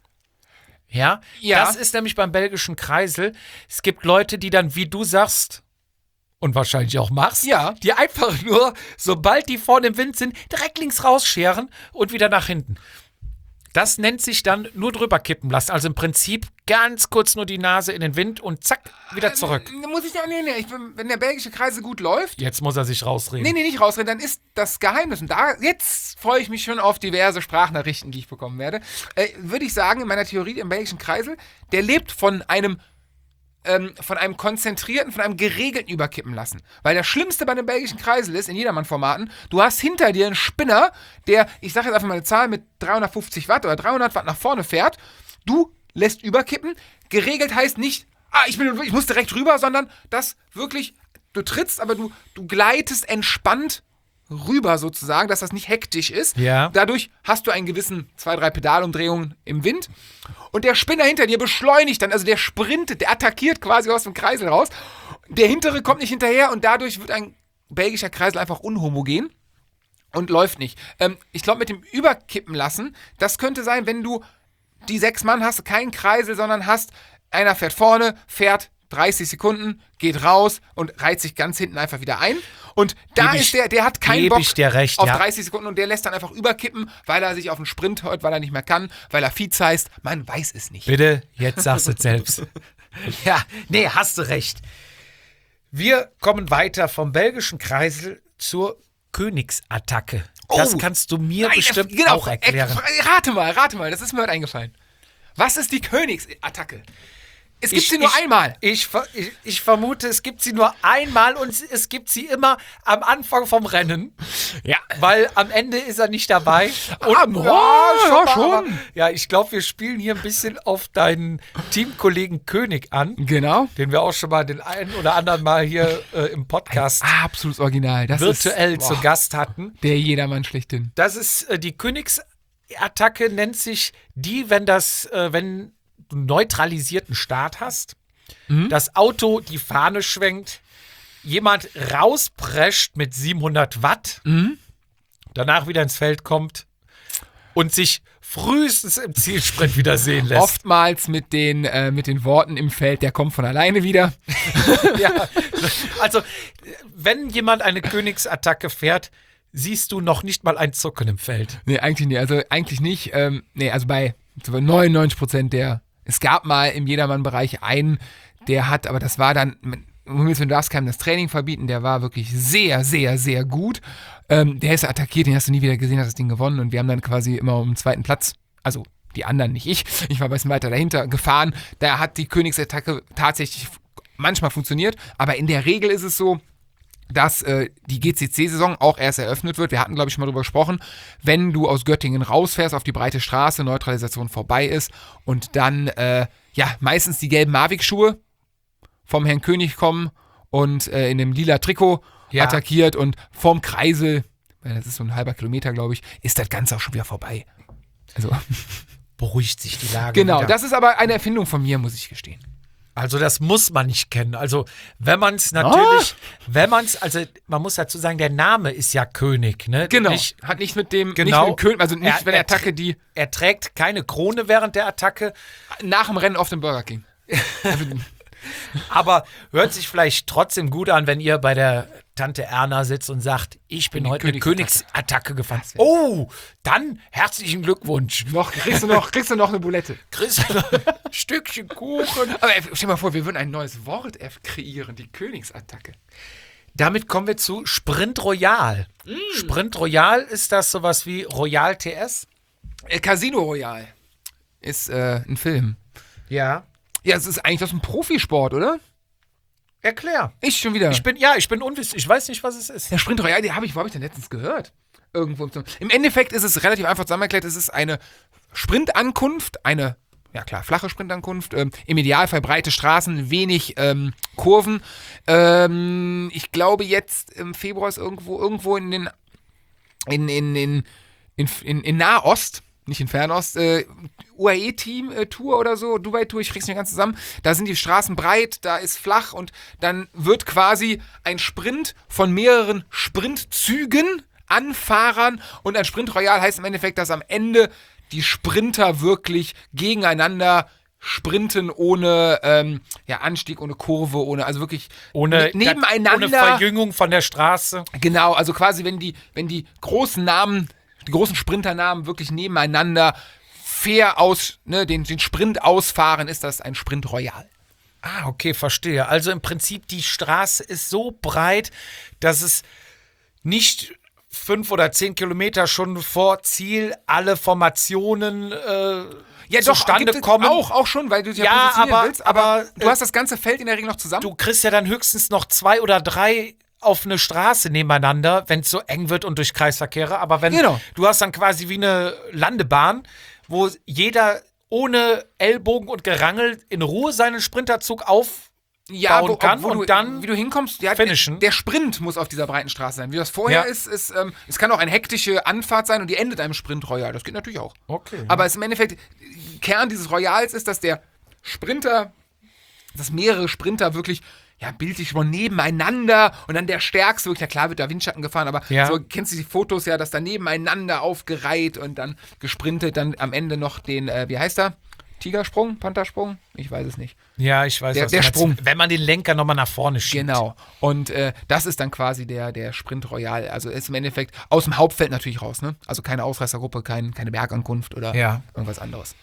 S2: Ja?
S1: Ja.
S2: Das ist nämlich beim belgischen Kreisel. Es gibt Leute, die dann, wie du sagst, und wahrscheinlich auch machst,
S1: Ja.
S2: die einfach nur, sobald die vorne im Wind sind, direkt links rausscheren und wieder nach hinten. Das nennt sich dann nur drüber kippen lassen. Also im Prinzip ganz kurz nur die Nase in den Wind und zack, wieder zurück.
S1: Äh, muss ich ja, nee, nee, ich bin, wenn der belgische Kreisel gut läuft,
S2: Jetzt muss er sich rausreden.
S1: nee, nee, nicht rausreden, dann ist das Geheimnis. Und da, jetzt freue ich mich schon auf diverse Sprachnachrichten, die ich bekommen werde. Äh, würde ich sagen, in meiner Theorie im belgischen Kreisel, der lebt von einem ähm, von einem konzentrierten, von einem geregelten Überkippen lassen. Weil das Schlimmste bei dem belgischen Kreisel ist, in Jedermann-Formaten, du hast hinter dir einen Spinner, der, ich sage jetzt einfach mal eine Zahl, mit dreihundertfünfzig Watt oder dreihundert Watt nach vorne fährt. Du lässt überkippen. Geregelt heißt nicht, ah, ich, bin, ich muss direkt rüber, sondern das wirklich, du trittst, aber du, du gleitest entspannt rüber sozusagen, dass das nicht hektisch ist.
S2: Ja.
S1: Dadurch hast du einen gewissen zwei, drei Pedalumdrehungen im Wind. Und der Spinner hinter dir beschleunigt dann, also der sprintet, der attackiert quasi aus dem Kreisel raus. Der hintere kommt nicht hinterher und dadurch wird ein belgischer Kreisel einfach unhomogen und läuft nicht. Ähm, ich glaube, mit dem Überkippen lassen, das könnte sein, wenn du die sechs Mann hast, keinen Kreisel, sondern hast, einer fährt vorne, fährt dreißig Sekunden, geht raus und reiht sich ganz hinten einfach wieder ein. Und da
S2: Geb ich-
S1: ist der, der hat keinen
S2: geb
S1: Bock
S2: ich dir recht,
S1: auf
S2: ja.
S1: dreißig Sekunden und der lässt dann einfach überkippen, weil er sich auf den Sprint hört, weil er nicht mehr kann, weil er Vize heißt. Man weiß es nicht.
S2: Bitte, jetzt sagst du es selbst. Ja, nee, hast du recht. Wir kommen weiter vom belgischen Kreisel zur Königsattacke. Das
S1: Oh.
S2: kannst du mir
S1: Nein,
S2: bestimmt
S1: genau,
S2: auch erklären.
S1: äh, Rate mal, rate mal, das ist mir heute eingefallen. Was ist die Königsattacke? Es gibt
S2: Ich-
S1: sie nur
S2: ich-
S1: einmal.
S2: Ich, ver- ich, ich vermute, es gibt sie nur einmal und es gibt sie immer am Anfang vom Rennen,
S1: Ja.
S2: weil am Ende ist er nicht dabei. Und,
S1: Ah, ja,
S2: mal,
S1: schon.
S2: aber- ja, ich glaube, wir spielen hier ein bisschen auf deinen Teamkollegen König an,
S1: Genau.
S2: den wir auch schon mal den einen oder anderen Mal hier äh, im Podcast
S1: Absolutes Original. Das
S2: virtuell
S1: ist,
S2: zu
S1: boah,
S2: Gast hatten.
S1: der Jedermann schlechthin.
S2: Das ist äh, die Königsattacke, nennt sich die, wenn das, äh, wenn du einen neutralisierten Start hast,
S1: Mhm.
S2: das Auto die Fahne schwenkt, jemand rausprescht mit siebenhundert Watt,
S1: Mhm.
S2: danach wieder ins Feld kommt und sich frühestens im Zielsprint wieder sehen lässt.
S1: Oftmals mit den, äh, mit den Worten im Feld, der kommt von alleine wieder.
S2: Ja, also, wenn jemand eine Königsattacke fährt, siehst du noch nicht mal ein Zucken im Feld.
S1: Nee, eigentlich nicht. Also eigentlich nicht. Ähm, nee, also bei neunundneunzig Prozent der. Es gab mal im Jedermann-Bereich einen, der hat, aber das war dann, du darfst keinem das Training verbieten, der war wirklich sehr, sehr, sehr gut. Ähm, der ist attackiert, den hast du nie wieder gesehen, hat das Ding gewonnen und wir haben dann quasi immer um den zweiten Platz, also die anderen, nicht ich, ich war ein bisschen weiter dahinter gefahren. Da hat die Königsattacke tatsächlich manchmal funktioniert, aber in der Regel ist es so, dass äh, die G C C-Saison auch erst eröffnet wird. Wir hatten, glaube ich, schon mal drüber gesprochen, wenn du aus Göttingen rausfährst auf die breite Straße, Neutralisation vorbei ist und dann, äh, ja, meistens die gelben Mavic-Schuhe vom Herrn König kommen und äh, in dem lila Trikot
S2: Ja.
S1: attackiert und vorm Kreisel, äh, das ist so ein halber Kilometer, glaube ich, ist das Ganze auch schon wieder vorbei. Also,
S2: Beruhigt sich die Lage
S1: genau,
S2: wieder.
S1: das ist aber eine Erfindung von mir, muss ich gestehen.
S2: Also das muss man nicht kennen. Also wenn man es natürlich, wenn man es, also man muss dazu sagen, der Name ist ja König, ne?
S1: Genau,
S2: Nicht,
S1: hat nichts mit dem,
S2: Genau.
S1: nicht mit dem König, also nicht,
S2: Er-
S1: wenn
S2: er-
S1: der Attacke die
S2: er trägt keine Krone während der Attacke,
S1: nach dem Rennen auf dem Burger King.
S2: aber hört sich vielleicht trotzdem gut an, wenn ihr bei der Tante Erna sitzt und sagt, ich bin
S1: Die
S2: heute eine
S1: Königsattacke.
S2: Königsattacke gefahren.
S1: wär-
S2: Oh, dann herzlichen Glückwunsch.
S1: Noch, kriegst du noch, kriegst du noch eine Bulette.
S2: Chris, ein Stückchen Kuchen.
S1: Aber ey, stell dir mal vor, wir würden ein neues Wort F kreieren, die Königsattacke.
S2: Damit kommen wir zu Sprint Royal. Sprint Royal, ist das sowas wie Royal T S?
S1: Äh, Casino Royale ist äh, ein Film.
S2: Ja.
S1: Ja, es ist eigentlich das ein Profisport, oder?
S2: Erklär.
S1: Ich schon wieder.
S2: Ich bin, ja, ich bin unwissend. Ich weiß nicht, was es ist.
S1: Der Sprint Royale, den habe ich, wo habe ich denn letztens gehört? Irgendwo. Im, Im Endeffekt ist es relativ einfach zusammenerklärt. Es ist eine Sprintankunft, eine, ja klar, flache Sprintankunft. Ähm, Im Idealfall breite Straßen, wenig ähm, Kurven. Ähm, ich glaube jetzt im Februar ist irgendwo, irgendwo in den in, in, in, in, in, in Nahost, nicht in Fernost, äh, U A E-Team-Tour oder so, Dubai-Tour, ich krieg's nicht ganz zusammen. Da sind die Straßen breit, da ist flach und dann wird quasi ein Sprint von mehreren Sprintzügen an Fahrern und ein Sprint Royal heißt im Endeffekt, dass am Ende die Sprinter wirklich gegeneinander sprinten ohne ähm, ja, Anstieg, ohne Kurve, ohne, also wirklich
S2: Ohne,
S1: ne- nebeneinander.
S2: Ohne Verjüngung von der Straße.
S1: Genau, also quasi, wenn die, wenn die großen Namen, die großen Sprinternamen wirklich nebeneinander fair aus, ne, den, den Sprint ausfahren, ist das ein Sprint Royal.
S2: Ah, okay, verstehe. Also im Prinzip, die Straße ist so breit, dass es nicht fünf oder zehn Kilometer schon vor Ziel alle Formationen äh,
S1: Ja, doch,
S2: zustande
S1: gibt es
S2: kommen.
S1: Auch, auch schon, weil du dich ja,
S2: Ja,
S1: positionieren
S2: aber-
S1: willst, aber,
S2: aber,
S1: du
S2: äh,
S1: hast das ganze Feld in der Regel noch zusammen.
S2: Du kriegst ja dann höchstens noch zwei oder drei auf eine Straße nebeneinander, wenn es so eng wird und durch Kreisverkehre. Aber wenn
S1: Genau.
S2: du hast dann quasi wie eine Landebahn, wo jeder ohne Ellbogen und Gerangel in Ruhe seinen Sprinterzug auf
S1: ja,
S2: bauen kann
S1: wo
S2: und
S1: du,
S2: dann
S1: wie du hinkommst, ja,
S2: finishen.
S1: Der Sprint muss auf dieser breiten Straße sein. Wie das vorher
S2: Ja.
S1: ist, ist ähm, es kann auch eine hektische Anfahrt sein und die endet einem Sprint Royal. Das geht natürlich auch.
S2: Okay.
S1: Aber es im Endeffekt, Kern dieses Royals ist, dass der Sprinter, dass mehrere Sprinter wirklich, ja, bildlich schon nebeneinander und dann der Stärkste, wirklich, ja klar wird da Windschatten gefahren, aber
S2: Ja.
S1: so kennst du die Fotos ja, dass da nebeneinander aufgereiht und dann gesprintet, dann am Ende noch den, äh, wie heißt er? Tigersprung? Panthersprung? Ich weiß es nicht.
S2: Ja, ich weiß,
S1: Der-
S2: was
S1: der
S2: du meinst.
S1: Sprung.
S2: Wenn man den Lenker nochmal nach vorne schiebt.
S1: Genau. Und äh, das ist dann quasi der, der Sprint Royal. Also ist im Endeffekt aus dem Hauptfeld natürlich raus, ne? Also keine Ausreißergruppe, kein, keine Bergankunft oder
S2: Ja.
S1: irgendwas anderes.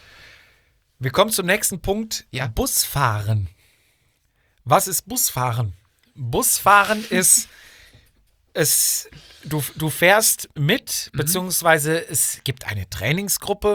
S2: Wir kommen zum nächsten Punkt.
S1: Ja.
S2: Busfahren. Was ist Busfahren? Busfahren ist es, du, du fährst mit, mhm. beziehungsweise es gibt eine Trainingsgruppe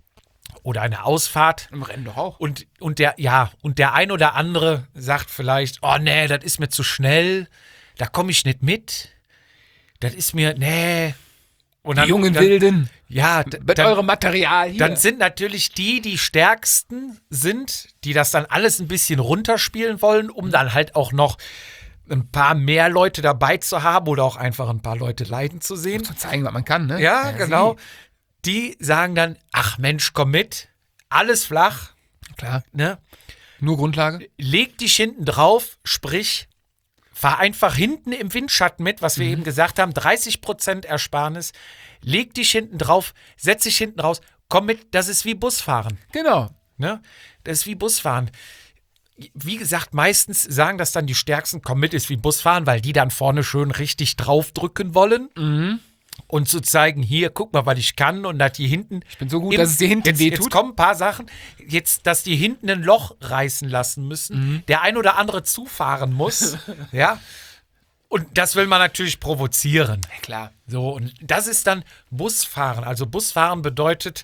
S2: oder eine Ausfahrt.
S1: Im Rennen doch auch.
S2: Und, und der, ja, und der ein oder andere sagt vielleicht, oh nee, das ist mir zu schnell, da komme ich nicht mit. Das ist mir, nee. Und dann,
S1: die jungen
S2: dann,
S1: Wilden.
S2: Ja,
S1: d- mit
S2: dann,
S1: eurem Material hier.
S2: Dann sind natürlich die, die stärksten sind, die das dann alles ein bisschen runterspielen wollen, um dann halt auch noch ein paar mehr Leute dabei zu haben oder auch einfach ein paar Leute leiden zu sehen.
S1: Zu zeigen, was man kann, ne?
S2: Ja,
S1: ja
S2: genau.
S1: Sie.
S2: Die sagen dann, ach Mensch, komm mit, alles flach.
S1: Klar.
S2: Ne?
S1: Nur Grundlage.
S2: Leg dich hinten drauf, sprich, fahr einfach hinten im Windschatten mit, was wir mhm. eben gesagt haben, dreißig Prozent Ersparnis. Leg dich hinten drauf, setz dich hinten raus, komm mit, das ist wie Busfahren.
S1: Genau.
S2: Ne? Das ist wie Busfahren. Wie gesagt, meistens sagen das dann die Stärksten, komm mit, ist wie Busfahren, weil die dann vorne schön richtig draufdrücken wollen.
S1: Mhm.
S2: Und zu zeigen, hier, guck mal, was ich kann und dass die hinten...
S1: Ich bin so gut, dass es dir hinten
S2: jetzt,
S1: wehtut.
S2: Jetzt kommen ein paar Sachen, jetzt, dass die hinten ein Loch reißen lassen müssen, mhm. der ein oder andere zufahren muss, ja. Und das will man natürlich provozieren.
S1: Ja, klar.
S2: So, und das ist dann Busfahren. Also Busfahren bedeutet,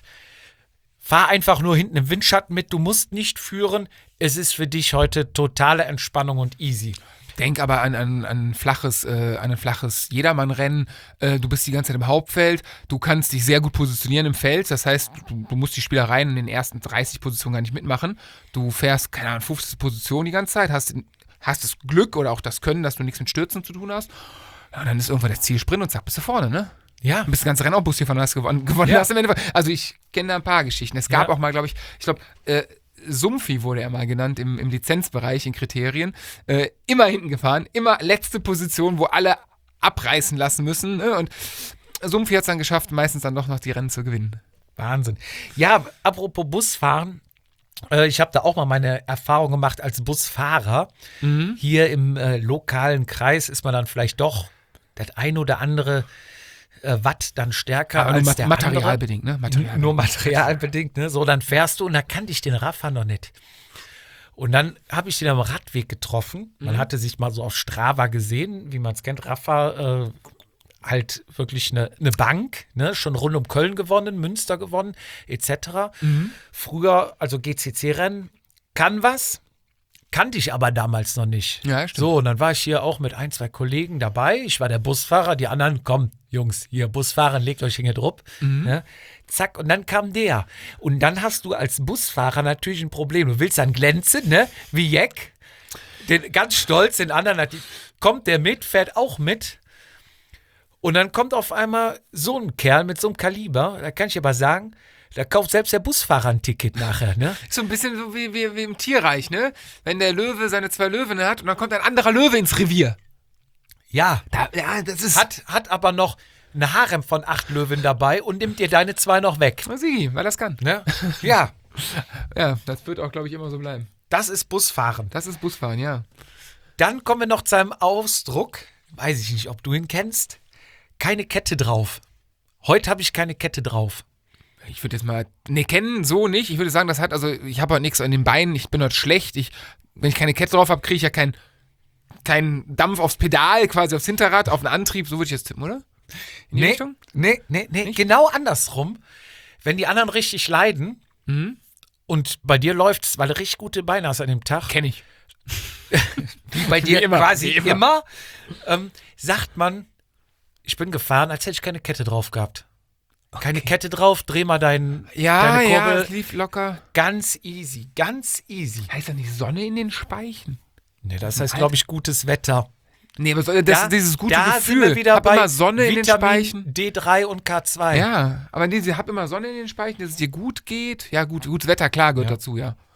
S2: fahr einfach nur hinten im Windschatten mit, du musst nicht führen. Es ist für dich heute totale Entspannung und easy.
S1: Denk aber an, an, an, ein flaches, äh, an ein flaches Jedermann-Rennen. Äh, du bist die ganze Zeit im Hauptfeld. Du kannst dich sehr gut positionieren im Feld. Das heißt, du, du musst die Spielereien in den ersten dreißig Positionen gar nicht mitmachen. Du fährst, keine Ahnung, fünfzig Position die ganze Zeit, hast, hast das Glück oder auch das Können, dass du nichts mit Stürzen zu tun hast. Ja, und dann ist irgendwann das Ziel Sprint und zack, bist du vorne, ne?
S2: Ja.
S1: Du bist das ganze Rennen auch Bus hier von hast gewonnen. gewonnen
S2: Ja.
S1: hast im Endeffekt. Also ich kenne da ein paar Geschichten. Es gab
S2: Ja.
S1: auch mal, glaube ich, ich glaube, äh, Sumpfi wurde er mal genannt im, im Lizenzbereich in Kriterien. Äh, immer hinten gefahren, immer letzte Position, wo alle abreißen lassen müssen. Ne? Und Sumpfi hat es dann geschafft, meistens dann doch noch die Rennen zu gewinnen.
S2: Wahnsinn. Ja, apropos Busfahren. Äh, ich habe da auch mal meine Erfahrung gemacht als Busfahrer.
S1: Mhm.
S2: Hier im äh, lokalen Kreis ist man dann vielleicht doch das ein oder andere äh, Watt dann stärker
S1: Aber
S2: als
S1: nur
S2: der
S1: Material
S2: andere.
S1: bedingt, ne? Material
S2: Nur materialbedingt, ne? So, dann fährst du und da kannte ich den Raffa noch nicht. Und dann habe ich den am Radweg getroffen. Man
S1: Mhm.
S2: hatte sich mal so auf Strava gesehen, wie man es kennt. Raffa äh, halt wirklich eine, eine Bank, ne? Schon rund um Köln gewonnen, Münster gewonnen, et cetera.
S1: Mhm.
S2: Früher, also G C C-Rennen, kann was, kannte ich aber damals noch nicht.
S1: Ja, stimmt.
S2: So, und dann war ich hier auch mit ein, zwei Kollegen dabei. Ich war der Busfahrer, die anderen, komm, Jungs, hier, Busfahrer, legt euch hier drauf.
S1: Mhm.
S2: Ne? Zack, und dann kam der. Und dann hast du als Busfahrer natürlich ein Problem. Du willst dann glänzen, ne? Wie Jack. Den, ganz stolz, den anderen hat die, kommt der mit, fährt auch mit. Und dann kommt auf einmal so ein Kerl mit so einem Kaliber, da kann ich aber sagen, da kauft selbst der Busfahrer ein Ticket nachher, ne?
S1: So ein bisschen so wie, wie, wie im Tierreich, ne? Wenn der Löwe seine zwei Löwen hat und dann kommt ein anderer Löwe ins Revier.
S2: Ja,
S1: Da, ja, das ist.
S2: hat, hat aber noch ein Harem von acht Löwen dabei und nimmt dir deine zwei noch weg.
S1: Na, Sigi, weil das kann.
S2: Ne? Ja,
S1: Ja, das wird auch, glaube ich, immer so bleiben.
S2: das ist Busfahren.
S1: Das ist Busfahren, ja.
S2: Dann kommen wir noch zu einem Ausdruck, weiß ich nicht, ob du ihn kennst, keine Kette drauf. Heute habe ich keine Kette drauf.
S1: Ich würde jetzt mal, ne, kennen so nicht. Ich würde sagen, das hat, also ich habe halt nichts an den Beinen, ich bin dort schlecht. Ich, wenn ich keine Kette drauf habe, kriege ich ja keinen kein Dampf aufs Pedal, quasi aufs Hinterrad, auf den Antrieb. So würde ich jetzt tippen, oder? In die
S2: Nee,
S1: Richtung?
S2: nee, nee, nee,
S1: Nicht?
S2: genau andersrum. Wenn die anderen richtig leiden
S1: Mhm.
S2: und bei dir läuft's, weil du richtig gute Beine hast an dem Tag,
S1: Kenn ich.
S2: wie bei dir
S1: Wie immer,
S2: quasi
S1: wie
S2: immer,
S1: immer.
S2: ähm, sagt man, ich bin gefahren, als hätte ich keine Kette drauf gehabt. Keine Kette drauf, dreh mal deinen,
S1: Ja,
S2: deine
S1: ja,
S2: Kurbel.
S1: es lief locker.
S2: Ganz easy, ganz easy.
S1: Heißt da nicht Sonne in den Speichen?
S2: Nee, das heißt, glaube ich, gutes Wetter.
S1: Nee, aber so- das
S2: Da-
S1: ist dieses gute
S2: da
S1: Gefühl.
S2: sind wir wieder
S1: hab
S2: bei
S1: immer Sonne in den
S2: Vitamin
S1: Speichen.
S2: D drei und K zwei.
S1: Ja, aber nee, sie hab immer Sonne in den Speichen, dass es dir gut geht. Ja, gut, gutes Wetter, klar, gehört
S2: Ja.
S1: dazu, ja.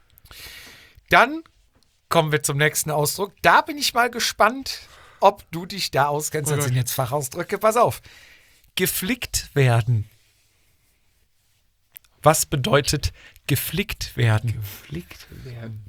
S2: Dann kommen wir zum nächsten Ausdruck. Da bin ich mal gespannt, ob du dich da auskennst.
S1: Oh
S2: Das
S1: Gott.
S2: sind jetzt Fachausdrücke. Pass auf. Geflickt werden. Was bedeutet geflickt werden?
S1: Geflickt werden.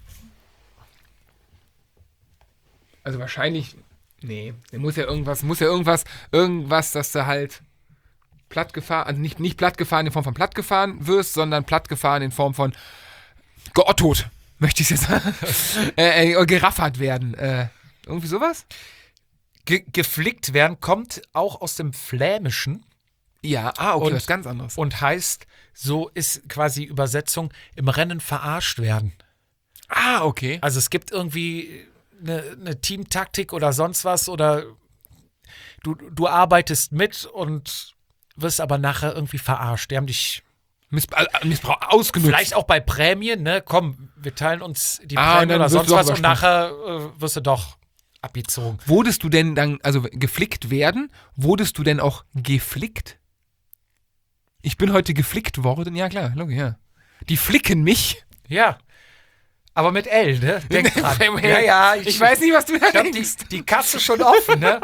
S1: Also wahrscheinlich, nee, der muss ja irgendwas, muss ja irgendwas, irgendwas, dass du halt platt gefahren, also nicht, nicht platt gefahren in Form von platt gefahren wirst, sondern platt gefahren in Form von geottot, möchte ich jetzt sagen. äh, äh, geraffert werden. Äh, irgendwie sowas?
S2: Ge- geflickt werden kommt auch aus dem Flämischen.
S1: Ja, ah, okay,
S2: Und-
S1: was ganz anderes.
S2: Und heißt, so ist quasi Übersetzung, im Rennen verarscht werden.
S1: Ah, okay.
S2: Also es gibt irgendwie eine, eine Teamtaktik oder sonst was oder du, du arbeitest mit und wirst aber nachher irgendwie verarscht. Die haben dich
S1: Miss äh, Missbrauch ausgenutzt.
S2: vielleicht auch bei Prämien, ne? Komm, wir teilen uns die
S1: Ah, und
S2: Prämien
S1: dann
S2: oder
S1: wirst
S2: sonst
S1: du doch
S2: was und
S1: übersprungen.
S2: nachher äh, wirst du doch abgezogen.
S1: Wurdest du denn dann, also geflickt werden, wurdest du denn auch geflickt? Ich bin heute geflickt worden. Ja, klar, logisch, ja. Die flicken mich.
S2: Ja. Aber mit L, ne? Denk dran.
S1: Hey,
S2: ja, ja.
S1: Ich, weiß nicht, was du da
S2: Ich hab die,
S1: denkst.
S2: die Kasse schon offen, ne?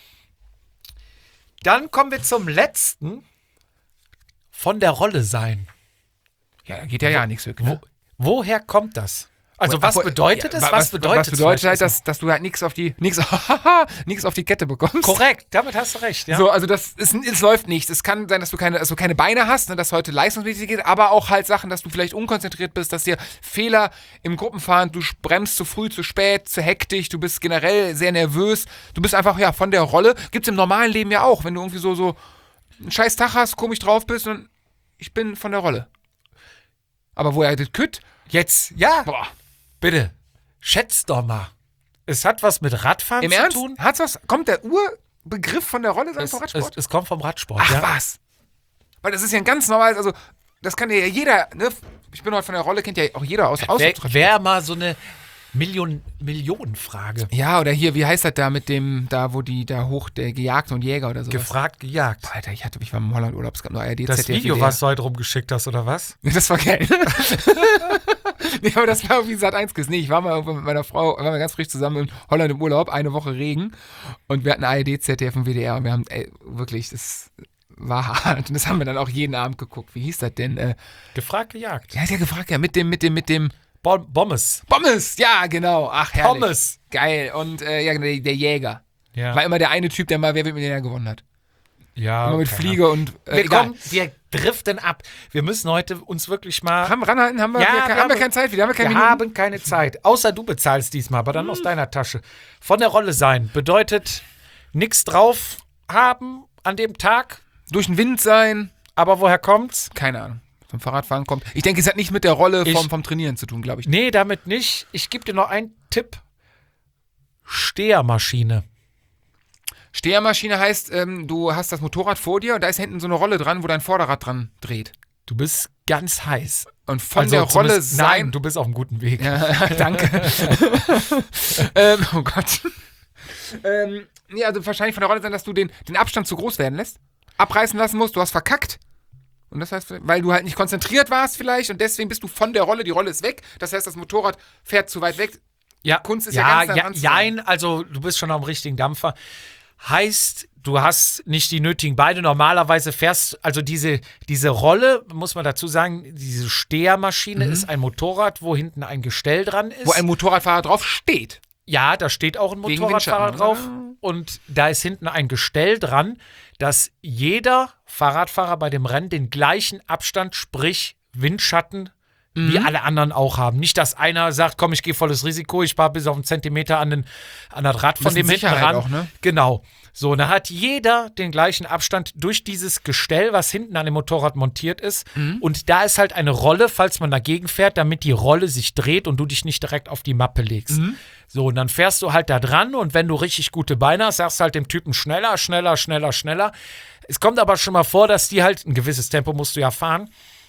S2: Dann kommen wir zum letzten. Von der Rolle sein.
S1: Ja, da geht ja ja nichts wirklich. Ne?
S2: Wo, woher kommt das? Also was
S1: Ach,
S2: bedeutet
S1: ja,
S2: es?
S1: wa-
S2: Was bedeutet
S1: was bedeutet
S2: es?
S1: halt, dass, dass du halt nichts auf die nichts nichts auf die Kette bekommst.
S2: Korrekt, damit hast du recht, ja.
S1: So, also das ist, es läuft nichts. Es kann sein, dass du keine, dass du keine Beine hast, ne, dass heute leistungsmäßig geht, aber auch halt Sachen, dass du vielleicht unkonzentriert bist, dass dir Fehler im Gruppenfahren, du bremst zu früh, zu spät, zu hektisch, du bist generell sehr nervös, du bist einfach ja von der Rolle. Gibt's im normalen Leben ja auch, wenn du irgendwie so so einen scheiß Tag hast, komisch drauf bist und ich bin von der Rolle. Aber woher das kütt?
S2: Jetzt, ja,
S1: Boah.
S2: bitte, schätz doch mal. Es hat was mit Radfahren
S1: Im
S2: zu
S1: Ernst?
S2: tun.
S1: Hat's was? Kommt der Urbegriff von der Rolle sein
S2: Es,
S1: vom
S2: es,
S1: Radsport?
S2: es kommt vom Radsport,
S1: Ach
S2: ja.
S1: was. Weil das ist ja ein ganz normales, also das kann ja jeder, ne? Ich bin heute von der Rolle, kennt ja auch jeder aus
S2: Wäre
S1: Ausdrucksradsport.
S2: wär mal so eine Million, Millionenfrage.
S1: Ja, oder hier, wie heißt das da mit dem, da wo die da hoch, der Gejagte und Jäger oder so.
S2: Gefragt, gejagt.
S1: Alter, ich hatte, ich war im Holland-Urlaub, es gab nur A R D,
S2: Das
S1: Z D F,
S2: Video,
S1: W D R.
S2: was du heute rumgeschickt hast, oder was?
S1: Das war geil. Nee, aber das war irgendwie Sat eins Quiz. Nee, ich war mal irgendwann mit meiner Frau, waren wir ganz frisch zusammen in Holland im Urlaub, eine Woche Regen und wir hatten A R D, Z D F und W D R und wir haben, ey, wirklich, das war hart und das haben wir dann auch jeden Abend geguckt. Wie hieß das denn? Äh,
S2: Gefragt, gejagt.
S1: ja, hat ja gefragt, ja, mit dem, mit dem, mit dem
S2: Bom Bommes.
S1: Pommes, ja, genau. Ach, herrlich.
S2: Pommes.
S1: Geil. Und äh, ja, der, der Jäger.
S2: Ja,
S1: War immer der eine Typ, der mal Wer wird Millionär gewonnen hat.
S2: ja
S1: Immer mit
S2: keine
S1: Fliege und äh,
S2: Wir
S1: egal.
S2: kommen, wir driften ab. Wir müssen heute uns wirklich mal.
S1: Haben ranhalten, haben wir,
S2: Ja,
S1: wir,
S2: wir
S1: haben wir
S2: haben-
S1: keine Zeit wieder, haben wir keine
S2: Wir
S1: Minuten.
S2: haben keine Zeit. Außer du bezahlst diesmal, aber dann aus deiner Tasche. Von der Rolle sein bedeutet nichts drauf haben an dem Tag.
S1: Durch den Wind sein,
S2: Aber woher kommt's?
S1: keine Ahnung. Vom Fahrradfahren kommt. Ich denke, es hat nicht mit der Rolle
S2: Ich-
S1: vom, vom Trainieren zu tun, glaube ich.
S2: Nee, damit nicht. Ich gebe dir noch einen Tipp. Stehermaschine.
S1: Stehermaschine heißt, ähm, du hast das Motorrad vor dir und da ist hinten so eine Rolle dran, wo dein Vorderrad dran dreht.
S2: Du bist ganz heiß.
S1: Und von
S2: Also
S1: der Rolle
S2: zumindest-
S1: sein.
S2: Nein, du bist auf einem guten Weg.
S1: Ja, danke. ähm, oh Gott. ähm, nee, also wahrscheinlich von der Rolle sein, dass du den, den Abstand zu groß werden lässt, abreißen lassen musst, du hast verkackt. Und das heißt, weil du halt nicht konzentriert warst vielleicht und deswegen bist du von der Rolle, die Rolle ist weg. Das heißt, das Motorrad fährt zu weit weg.
S2: Ja,
S1: Kunst ist ja
S2: ja,
S1: ganz nah
S2: ja,
S1: dran zu sein.
S2: jein, also du bist schon am richtigen Dampfer. Heißt, du hast nicht die nötigen Beine. Normalerweise fährst, also diese, diese Rolle, muss man dazu sagen, diese Stehermaschine ist ein Motorrad, wo hinten ein Gestell dran ist.
S1: Wo ein Motorradfahrer drauf steht.
S2: Ja, da steht auch ein
S1: Wegen
S2: Motorradfahrer
S1: Windschatten,
S2: drauf.
S1: oder?
S2: Und da ist hinten ein Gestell dran, dass jeder Fahrradfahrer bei dem Rennen den gleichen Abstand, sprich Windschatten, wie alle anderen auch haben. Nicht, dass einer sagt, komm, ich gehe volles Risiko, ich spare bis auf einen Zentimeter an, den, an das Rad von
S1: Bisschen
S2: dem hinten
S1: Sicherheit
S2: ran.
S1: auch, ne?
S2: Genau. So, da hat jeder den gleichen Abstand durch dieses Gestell, was hinten an dem Motorrad montiert ist. Und da ist halt eine Rolle, falls man dagegen fährt, damit die Rolle sich dreht und du dich nicht direkt auf die Mappe legst. So, und dann fährst du halt da dran und wenn du richtig gute Beine hast, sagst du halt dem Typen schneller, schneller, schneller, schneller. Es kommt aber schon mal vor, dass die halt, ein gewisses Tempo musst du ja fahren,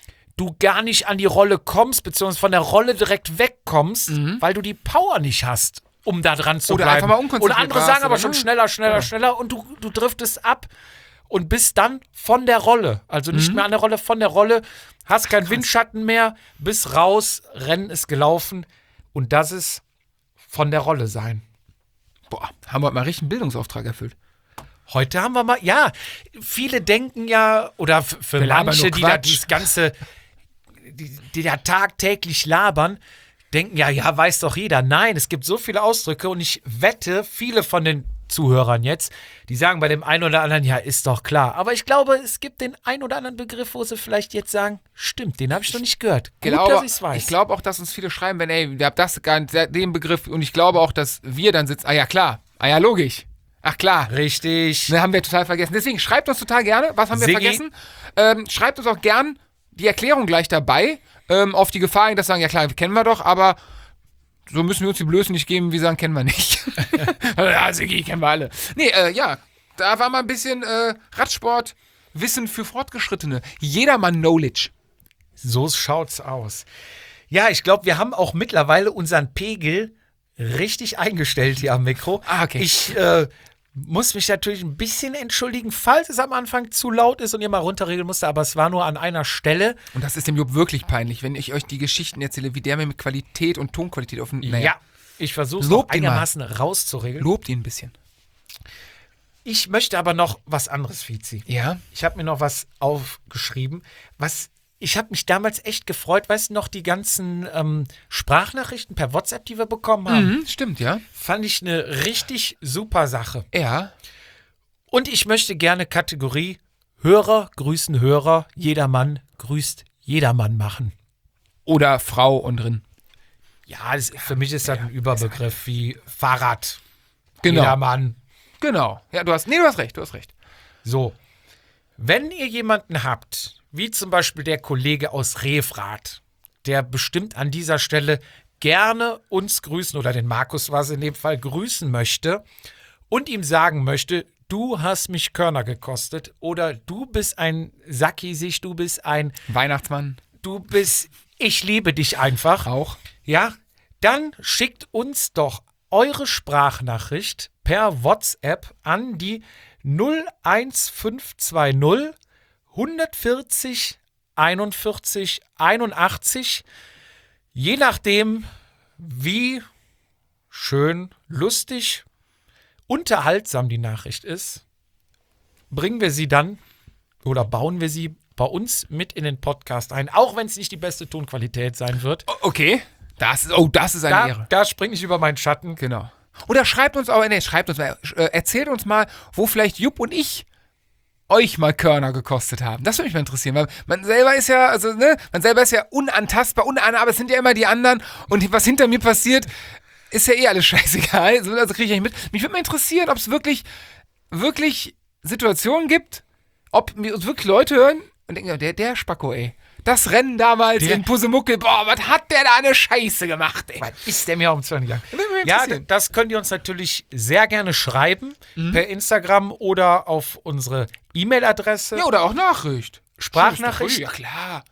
S2: du gar nicht an die Rolle kommst, beziehungsweise von der Rolle direkt wegkommst, weil du die Power nicht hast, um da dran zu
S1: Oder
S2: bleiben.
S1: einfach mal unkonzentriert
S2: Oder andere
S1: warst,
S2: sagen aber
S1: oder
S2: schon
S1: ne?
S2: schneller, schneller,
S1: Ja.
S2: schneller und du, du driftest ab und bist dann von der Rolle. Also nicht mehr an der Rolle, von der Rolle, hast keinen Windschatten mehr, bist raus, Rennen ist gelaufen und das ist von der Rolle sein.
S1: Boah, haben wir mal richtig einen Bildungsauftrag erfüllt.
S2: Heute haben wir mal, ja, viele denken ja, oder f- für
S1: Wir labern
S2: manche,
S1: nur
S2: die da
S1: Quatsch.
S2: dieses ganze, die, die da tagtäglich labern, denken ja, ja, weiß doch jeder. Nein, es gibt so viele Ausdrücke und ich wette, viele von den Zuhörern jetzt, die sagen bei dem einen oder anderen, ja, ist doch klar. Aber ich glaube, es gibt den einen oder anderen Begriff, wo sie vielleicht jetzt sagen, stimmt, den habe ich noch nicht gehört. Gut,
S1: glaube,
S2: dass ich es weiß.
S1: Ich glaube auch, dass uns viele schreiben, wenn, ey, ihr habt das gar nicht, den Begriff und ich glaube auch, dass wir dann sitzen, ah ja, klar, ah ja, logisch. Ach klar.
S2: Richtig.
S1: Ne, haben wir total vergessen. Deswegen schreibt uns total gerne, was haben wir
S2: Siggi.
S1: vergessen. Ähm, schreibt uns auch gern die Erklärung gleich dabei, ähm, auf die Gefahr hin, dass wir sagen, ja klar, kennen wir doch, aber so müssen wir uns die Blößen nicht geben, wie sagen, kennen wir nicht. Ja, Siggi, kennen wir alle. Nee, äh, ja, da war mal ein bisschen äh, Radsport, Wissen für Fortgeschrittene. Jedermann Knowledge.
S2: So schaut's aus. Ja, ich glaube, wir haben auch mittlerweile unseren Pegel richtig eingestellt hier am Mikro.
S1: Ah, okay.
S2: Ich äh, muss mich natürlich ein bisschen entschuldigen, falls es am Anfang zu laut ist und ihr mal runterregeln musste, aber es war nur an einer Stelle.
S1: Und das ist dem Job wirklich peinlich, wenn ich euch die Geschichten erzähle, wie der mir mit Qualität und Tonqualität auf den...
S2: Ja, ich versuche es
S1: Lobt ihn mal.
S2: einigermaßen rauszuregeln.
S1: Lobt ihn ein bisschen.
S2: Ich möchte aber noch was anderes, Fizi.
S1: Ja?
S2: Ich habe mir noch was aufgeschrieben, was... Ich habe mich damals echt gefreut, weißt du noch, die ganzen ähm, Sprachnachrichten per WhatsApp, die wir bekommen haben.
S1: Mhm, stimmt, ja.
S2: Fand ich eine richtig super Sache.
S1: Ja.
S2: Und ich möchte gerne Kategorie Hörer grüßen Hörer, jedermann grüßt jedermann machen.
S1: Oder Frau und drin.
S2: Ja, das, für mich ist das ein Überbegriff wie Fahrrad.
S1: Genau.
S2: Jedermann.
S1: Genau. Ja, du hast, nee, du hast recht, du hast recht.
S2: So, wenn ihr jemanden habt, wie zum Beispiel der Kollege aus Refrath, der bestimmt an dieser Stelle gerne uns grüßen oder den Markus, was in dem Fall, grüßen möchte und ihm sagen möchte, du hast mich Körner gekostet oder du bist ein Sackisich, du bist ein,
S1: Weihnachtsmann.
S2: du bist, ich liebe dich einfach.
S1: Auch.
S2: Ja, dann schickt uns doch eure Sprachnachricht per WhatsApp an die null eins fünf zwei null hundertvierzig einundvierzig einundachtzig. Je nachdem, wie schön, lustig, unterhaltsam die Nachricht ist, bringen wir sie dann oder bauen wir sie bei uns mit in den Podcast ein, auch wenn es nicht die beste Tonqualität sein wird.
S1: O- Okay. Das ist, oh, das ist eine
S2: Da,
S1: Ehre.
S2: da springe ich über meinen Schatten.
S1: Genau. Oder schreibt uns auch, nee, schreibt uns mal, äh, erzählt uns mal, wo vielleicht Jupp und ich euch mal Körner gekostet haben. Das würde mich mal interessieren, weil man selber ist ja, also, ne, man selber ist ja unantastbar, unannehmbar, aber es sind ja immer die anderen und was hinter mir passiert, ist ja eh alles scheißegal. Also kriege ich nicht mit. Mich würde mal interessieren, ob es wirklich, wirklich Situationen gibt, ob mir uns wirklich Leute hören und denken, der, der Spacko, ey. Das Rennen damals
S2: Der-
S1: in Pusemuckel, boah, was hat der da eine Scheiße gemacht, ey.
S2: Was ist der mir um zwei gegangen?
S1: Würde mich
S2: Ja,
S1: interessieren.
S2: das könnt ihr uns natürlich sehr gerne schreiben per Instagram oder auf unsere E-Mail-Adresse.
S1: Ja, oder auch Nachricht.
S2: Sprachnachricht.
S1: Ja, klar.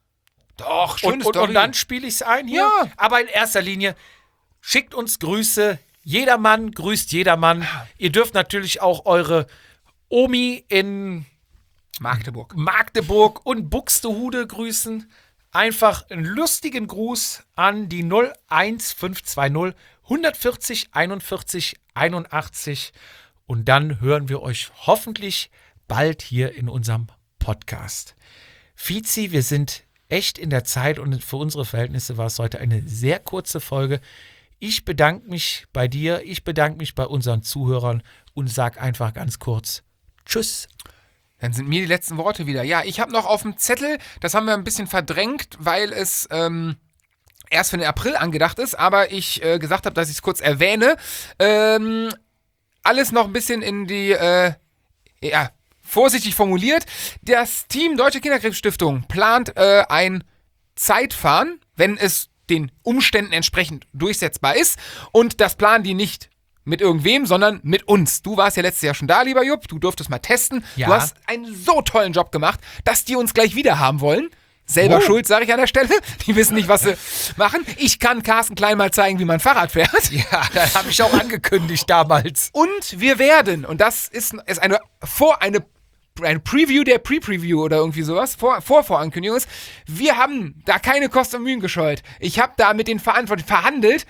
S1: Doch, schöne
S2: und, und,
S1: Story.
S2: und dann spiele ich es ein hier.
S1: Ja.
S2: Aber in erster Linie schickt uns Grüße. Jedermann grüßt jedermann. Ihr dürft natürlich auch eure Omi in
S1: Magdeburg.
S2: Magdeburg und Buxtehude grüßen. Einfach einen lustigen Gruß an die null eins fünf zwei null hundertvierzig einundvierzig einundachtzig. Und dann hören wir euch hoffentlich bald hier in unserem Podcast. Fizi, wir sind echt in der Zeit und für unsere Verhältnisse war es heute eine sehr kurze Folge. Ich bedanke mich bei dir, ich bedanke mich bei unseren Zuhörern und sage einfach ganz kurz Tschüss.
S1: Dann sind mir die letzten Worte wieder. Ja, ich habe noch auf dem Zettel, das haben wir ein bisschen verdrängt, weil es ähm, erst für den April angedacht ist, aber ich äh, gesagt habe, dass ich es kurz erwähne. Ähm, alles noch ein bisschen in die, äh, ja, vorsichtig formuliert. Das Team Deutsche Kinderkrebsstiftung plant äh, ein Zeitfahren, wenn es den Umständen entsprechend durchsetzbar ist. Und das planen die nicht mit irgendwem, sondern mit uns. Du warst ja letztes Jahr schon da, lieber Jupp. Du durftest mal testen.
S2: Ja.
S1: Du hast einen so tollen Job gemacht, dass die uns gleich wieder haben wollen. Selber
S2: Oh.
S1: schuld, sage ich an der Stelle. Die wissen nicht, was sie machen. Ich kann Carsten Klein mal zeigen, wie man Fahrrad fährt.
S2: Ja, das habe ich auch angekündigt damals.
S1: Und wir werden, und das ist, ist eine, vor, eine, eine Preview der Pre-Preview oder irgendwie sowas, vor, vor Vorankündigung ist, wir haben da keine Kosten und Mühen gescheut. Ich habe da mit den Verantwortlichen verhandelt.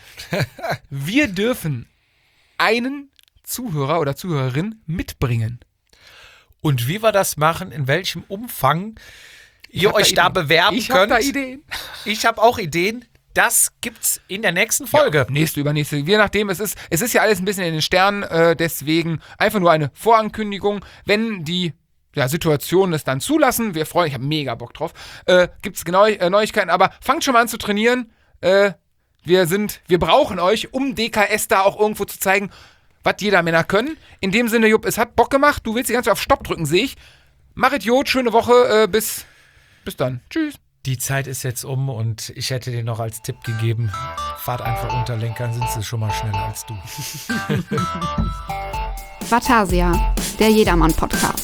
S1: Wir dürfen einen Zuhörer oder Zuhörerin mitbringen.
S2: Und wie wir das machen, in welchem Umfang ihr
S1: hab
S2: euch da,
S1: Ideen.
S2: bewerben
S1: Ich hab
S2: könnt.
S1: da Ideen.
S2: Ich habe auch Ideen. Das gibt's in der nächsten Folge.
S1: Ja, nächste, übernächste. Je nachdem, es ist, es ist ja alles ein bisschen in den Sternen, äh, deswegen einfach nur eine Vorankündigung. Wenn die ja, Situationen es dann zulassen, wir freuen, ich habe mega Bock drauf, äh, gibt es genau, äh, Neuigkeiten, aber fangt schon mal an zu trainieren. Äh, wir sind, wir brauchen euch, um D K S da auch irgendwo zu zeigen, was jeder Männer können. In dem Sinne, Jupp, es hat Bock gemacht. Du willst die ganze Zeit auf Stopp drücken, sehe ich. Mach Idiot, schöne Woche. Äh, bis, bis dann. Tschüss.
S2: Die Zeit ist jetzt um und ich hätte dir noch als Tipp gegeben, fahrt einfach unter Lenkern, sind sie schon mal schneller als du.
S3: Vatasia, der Jedermann-Podcast.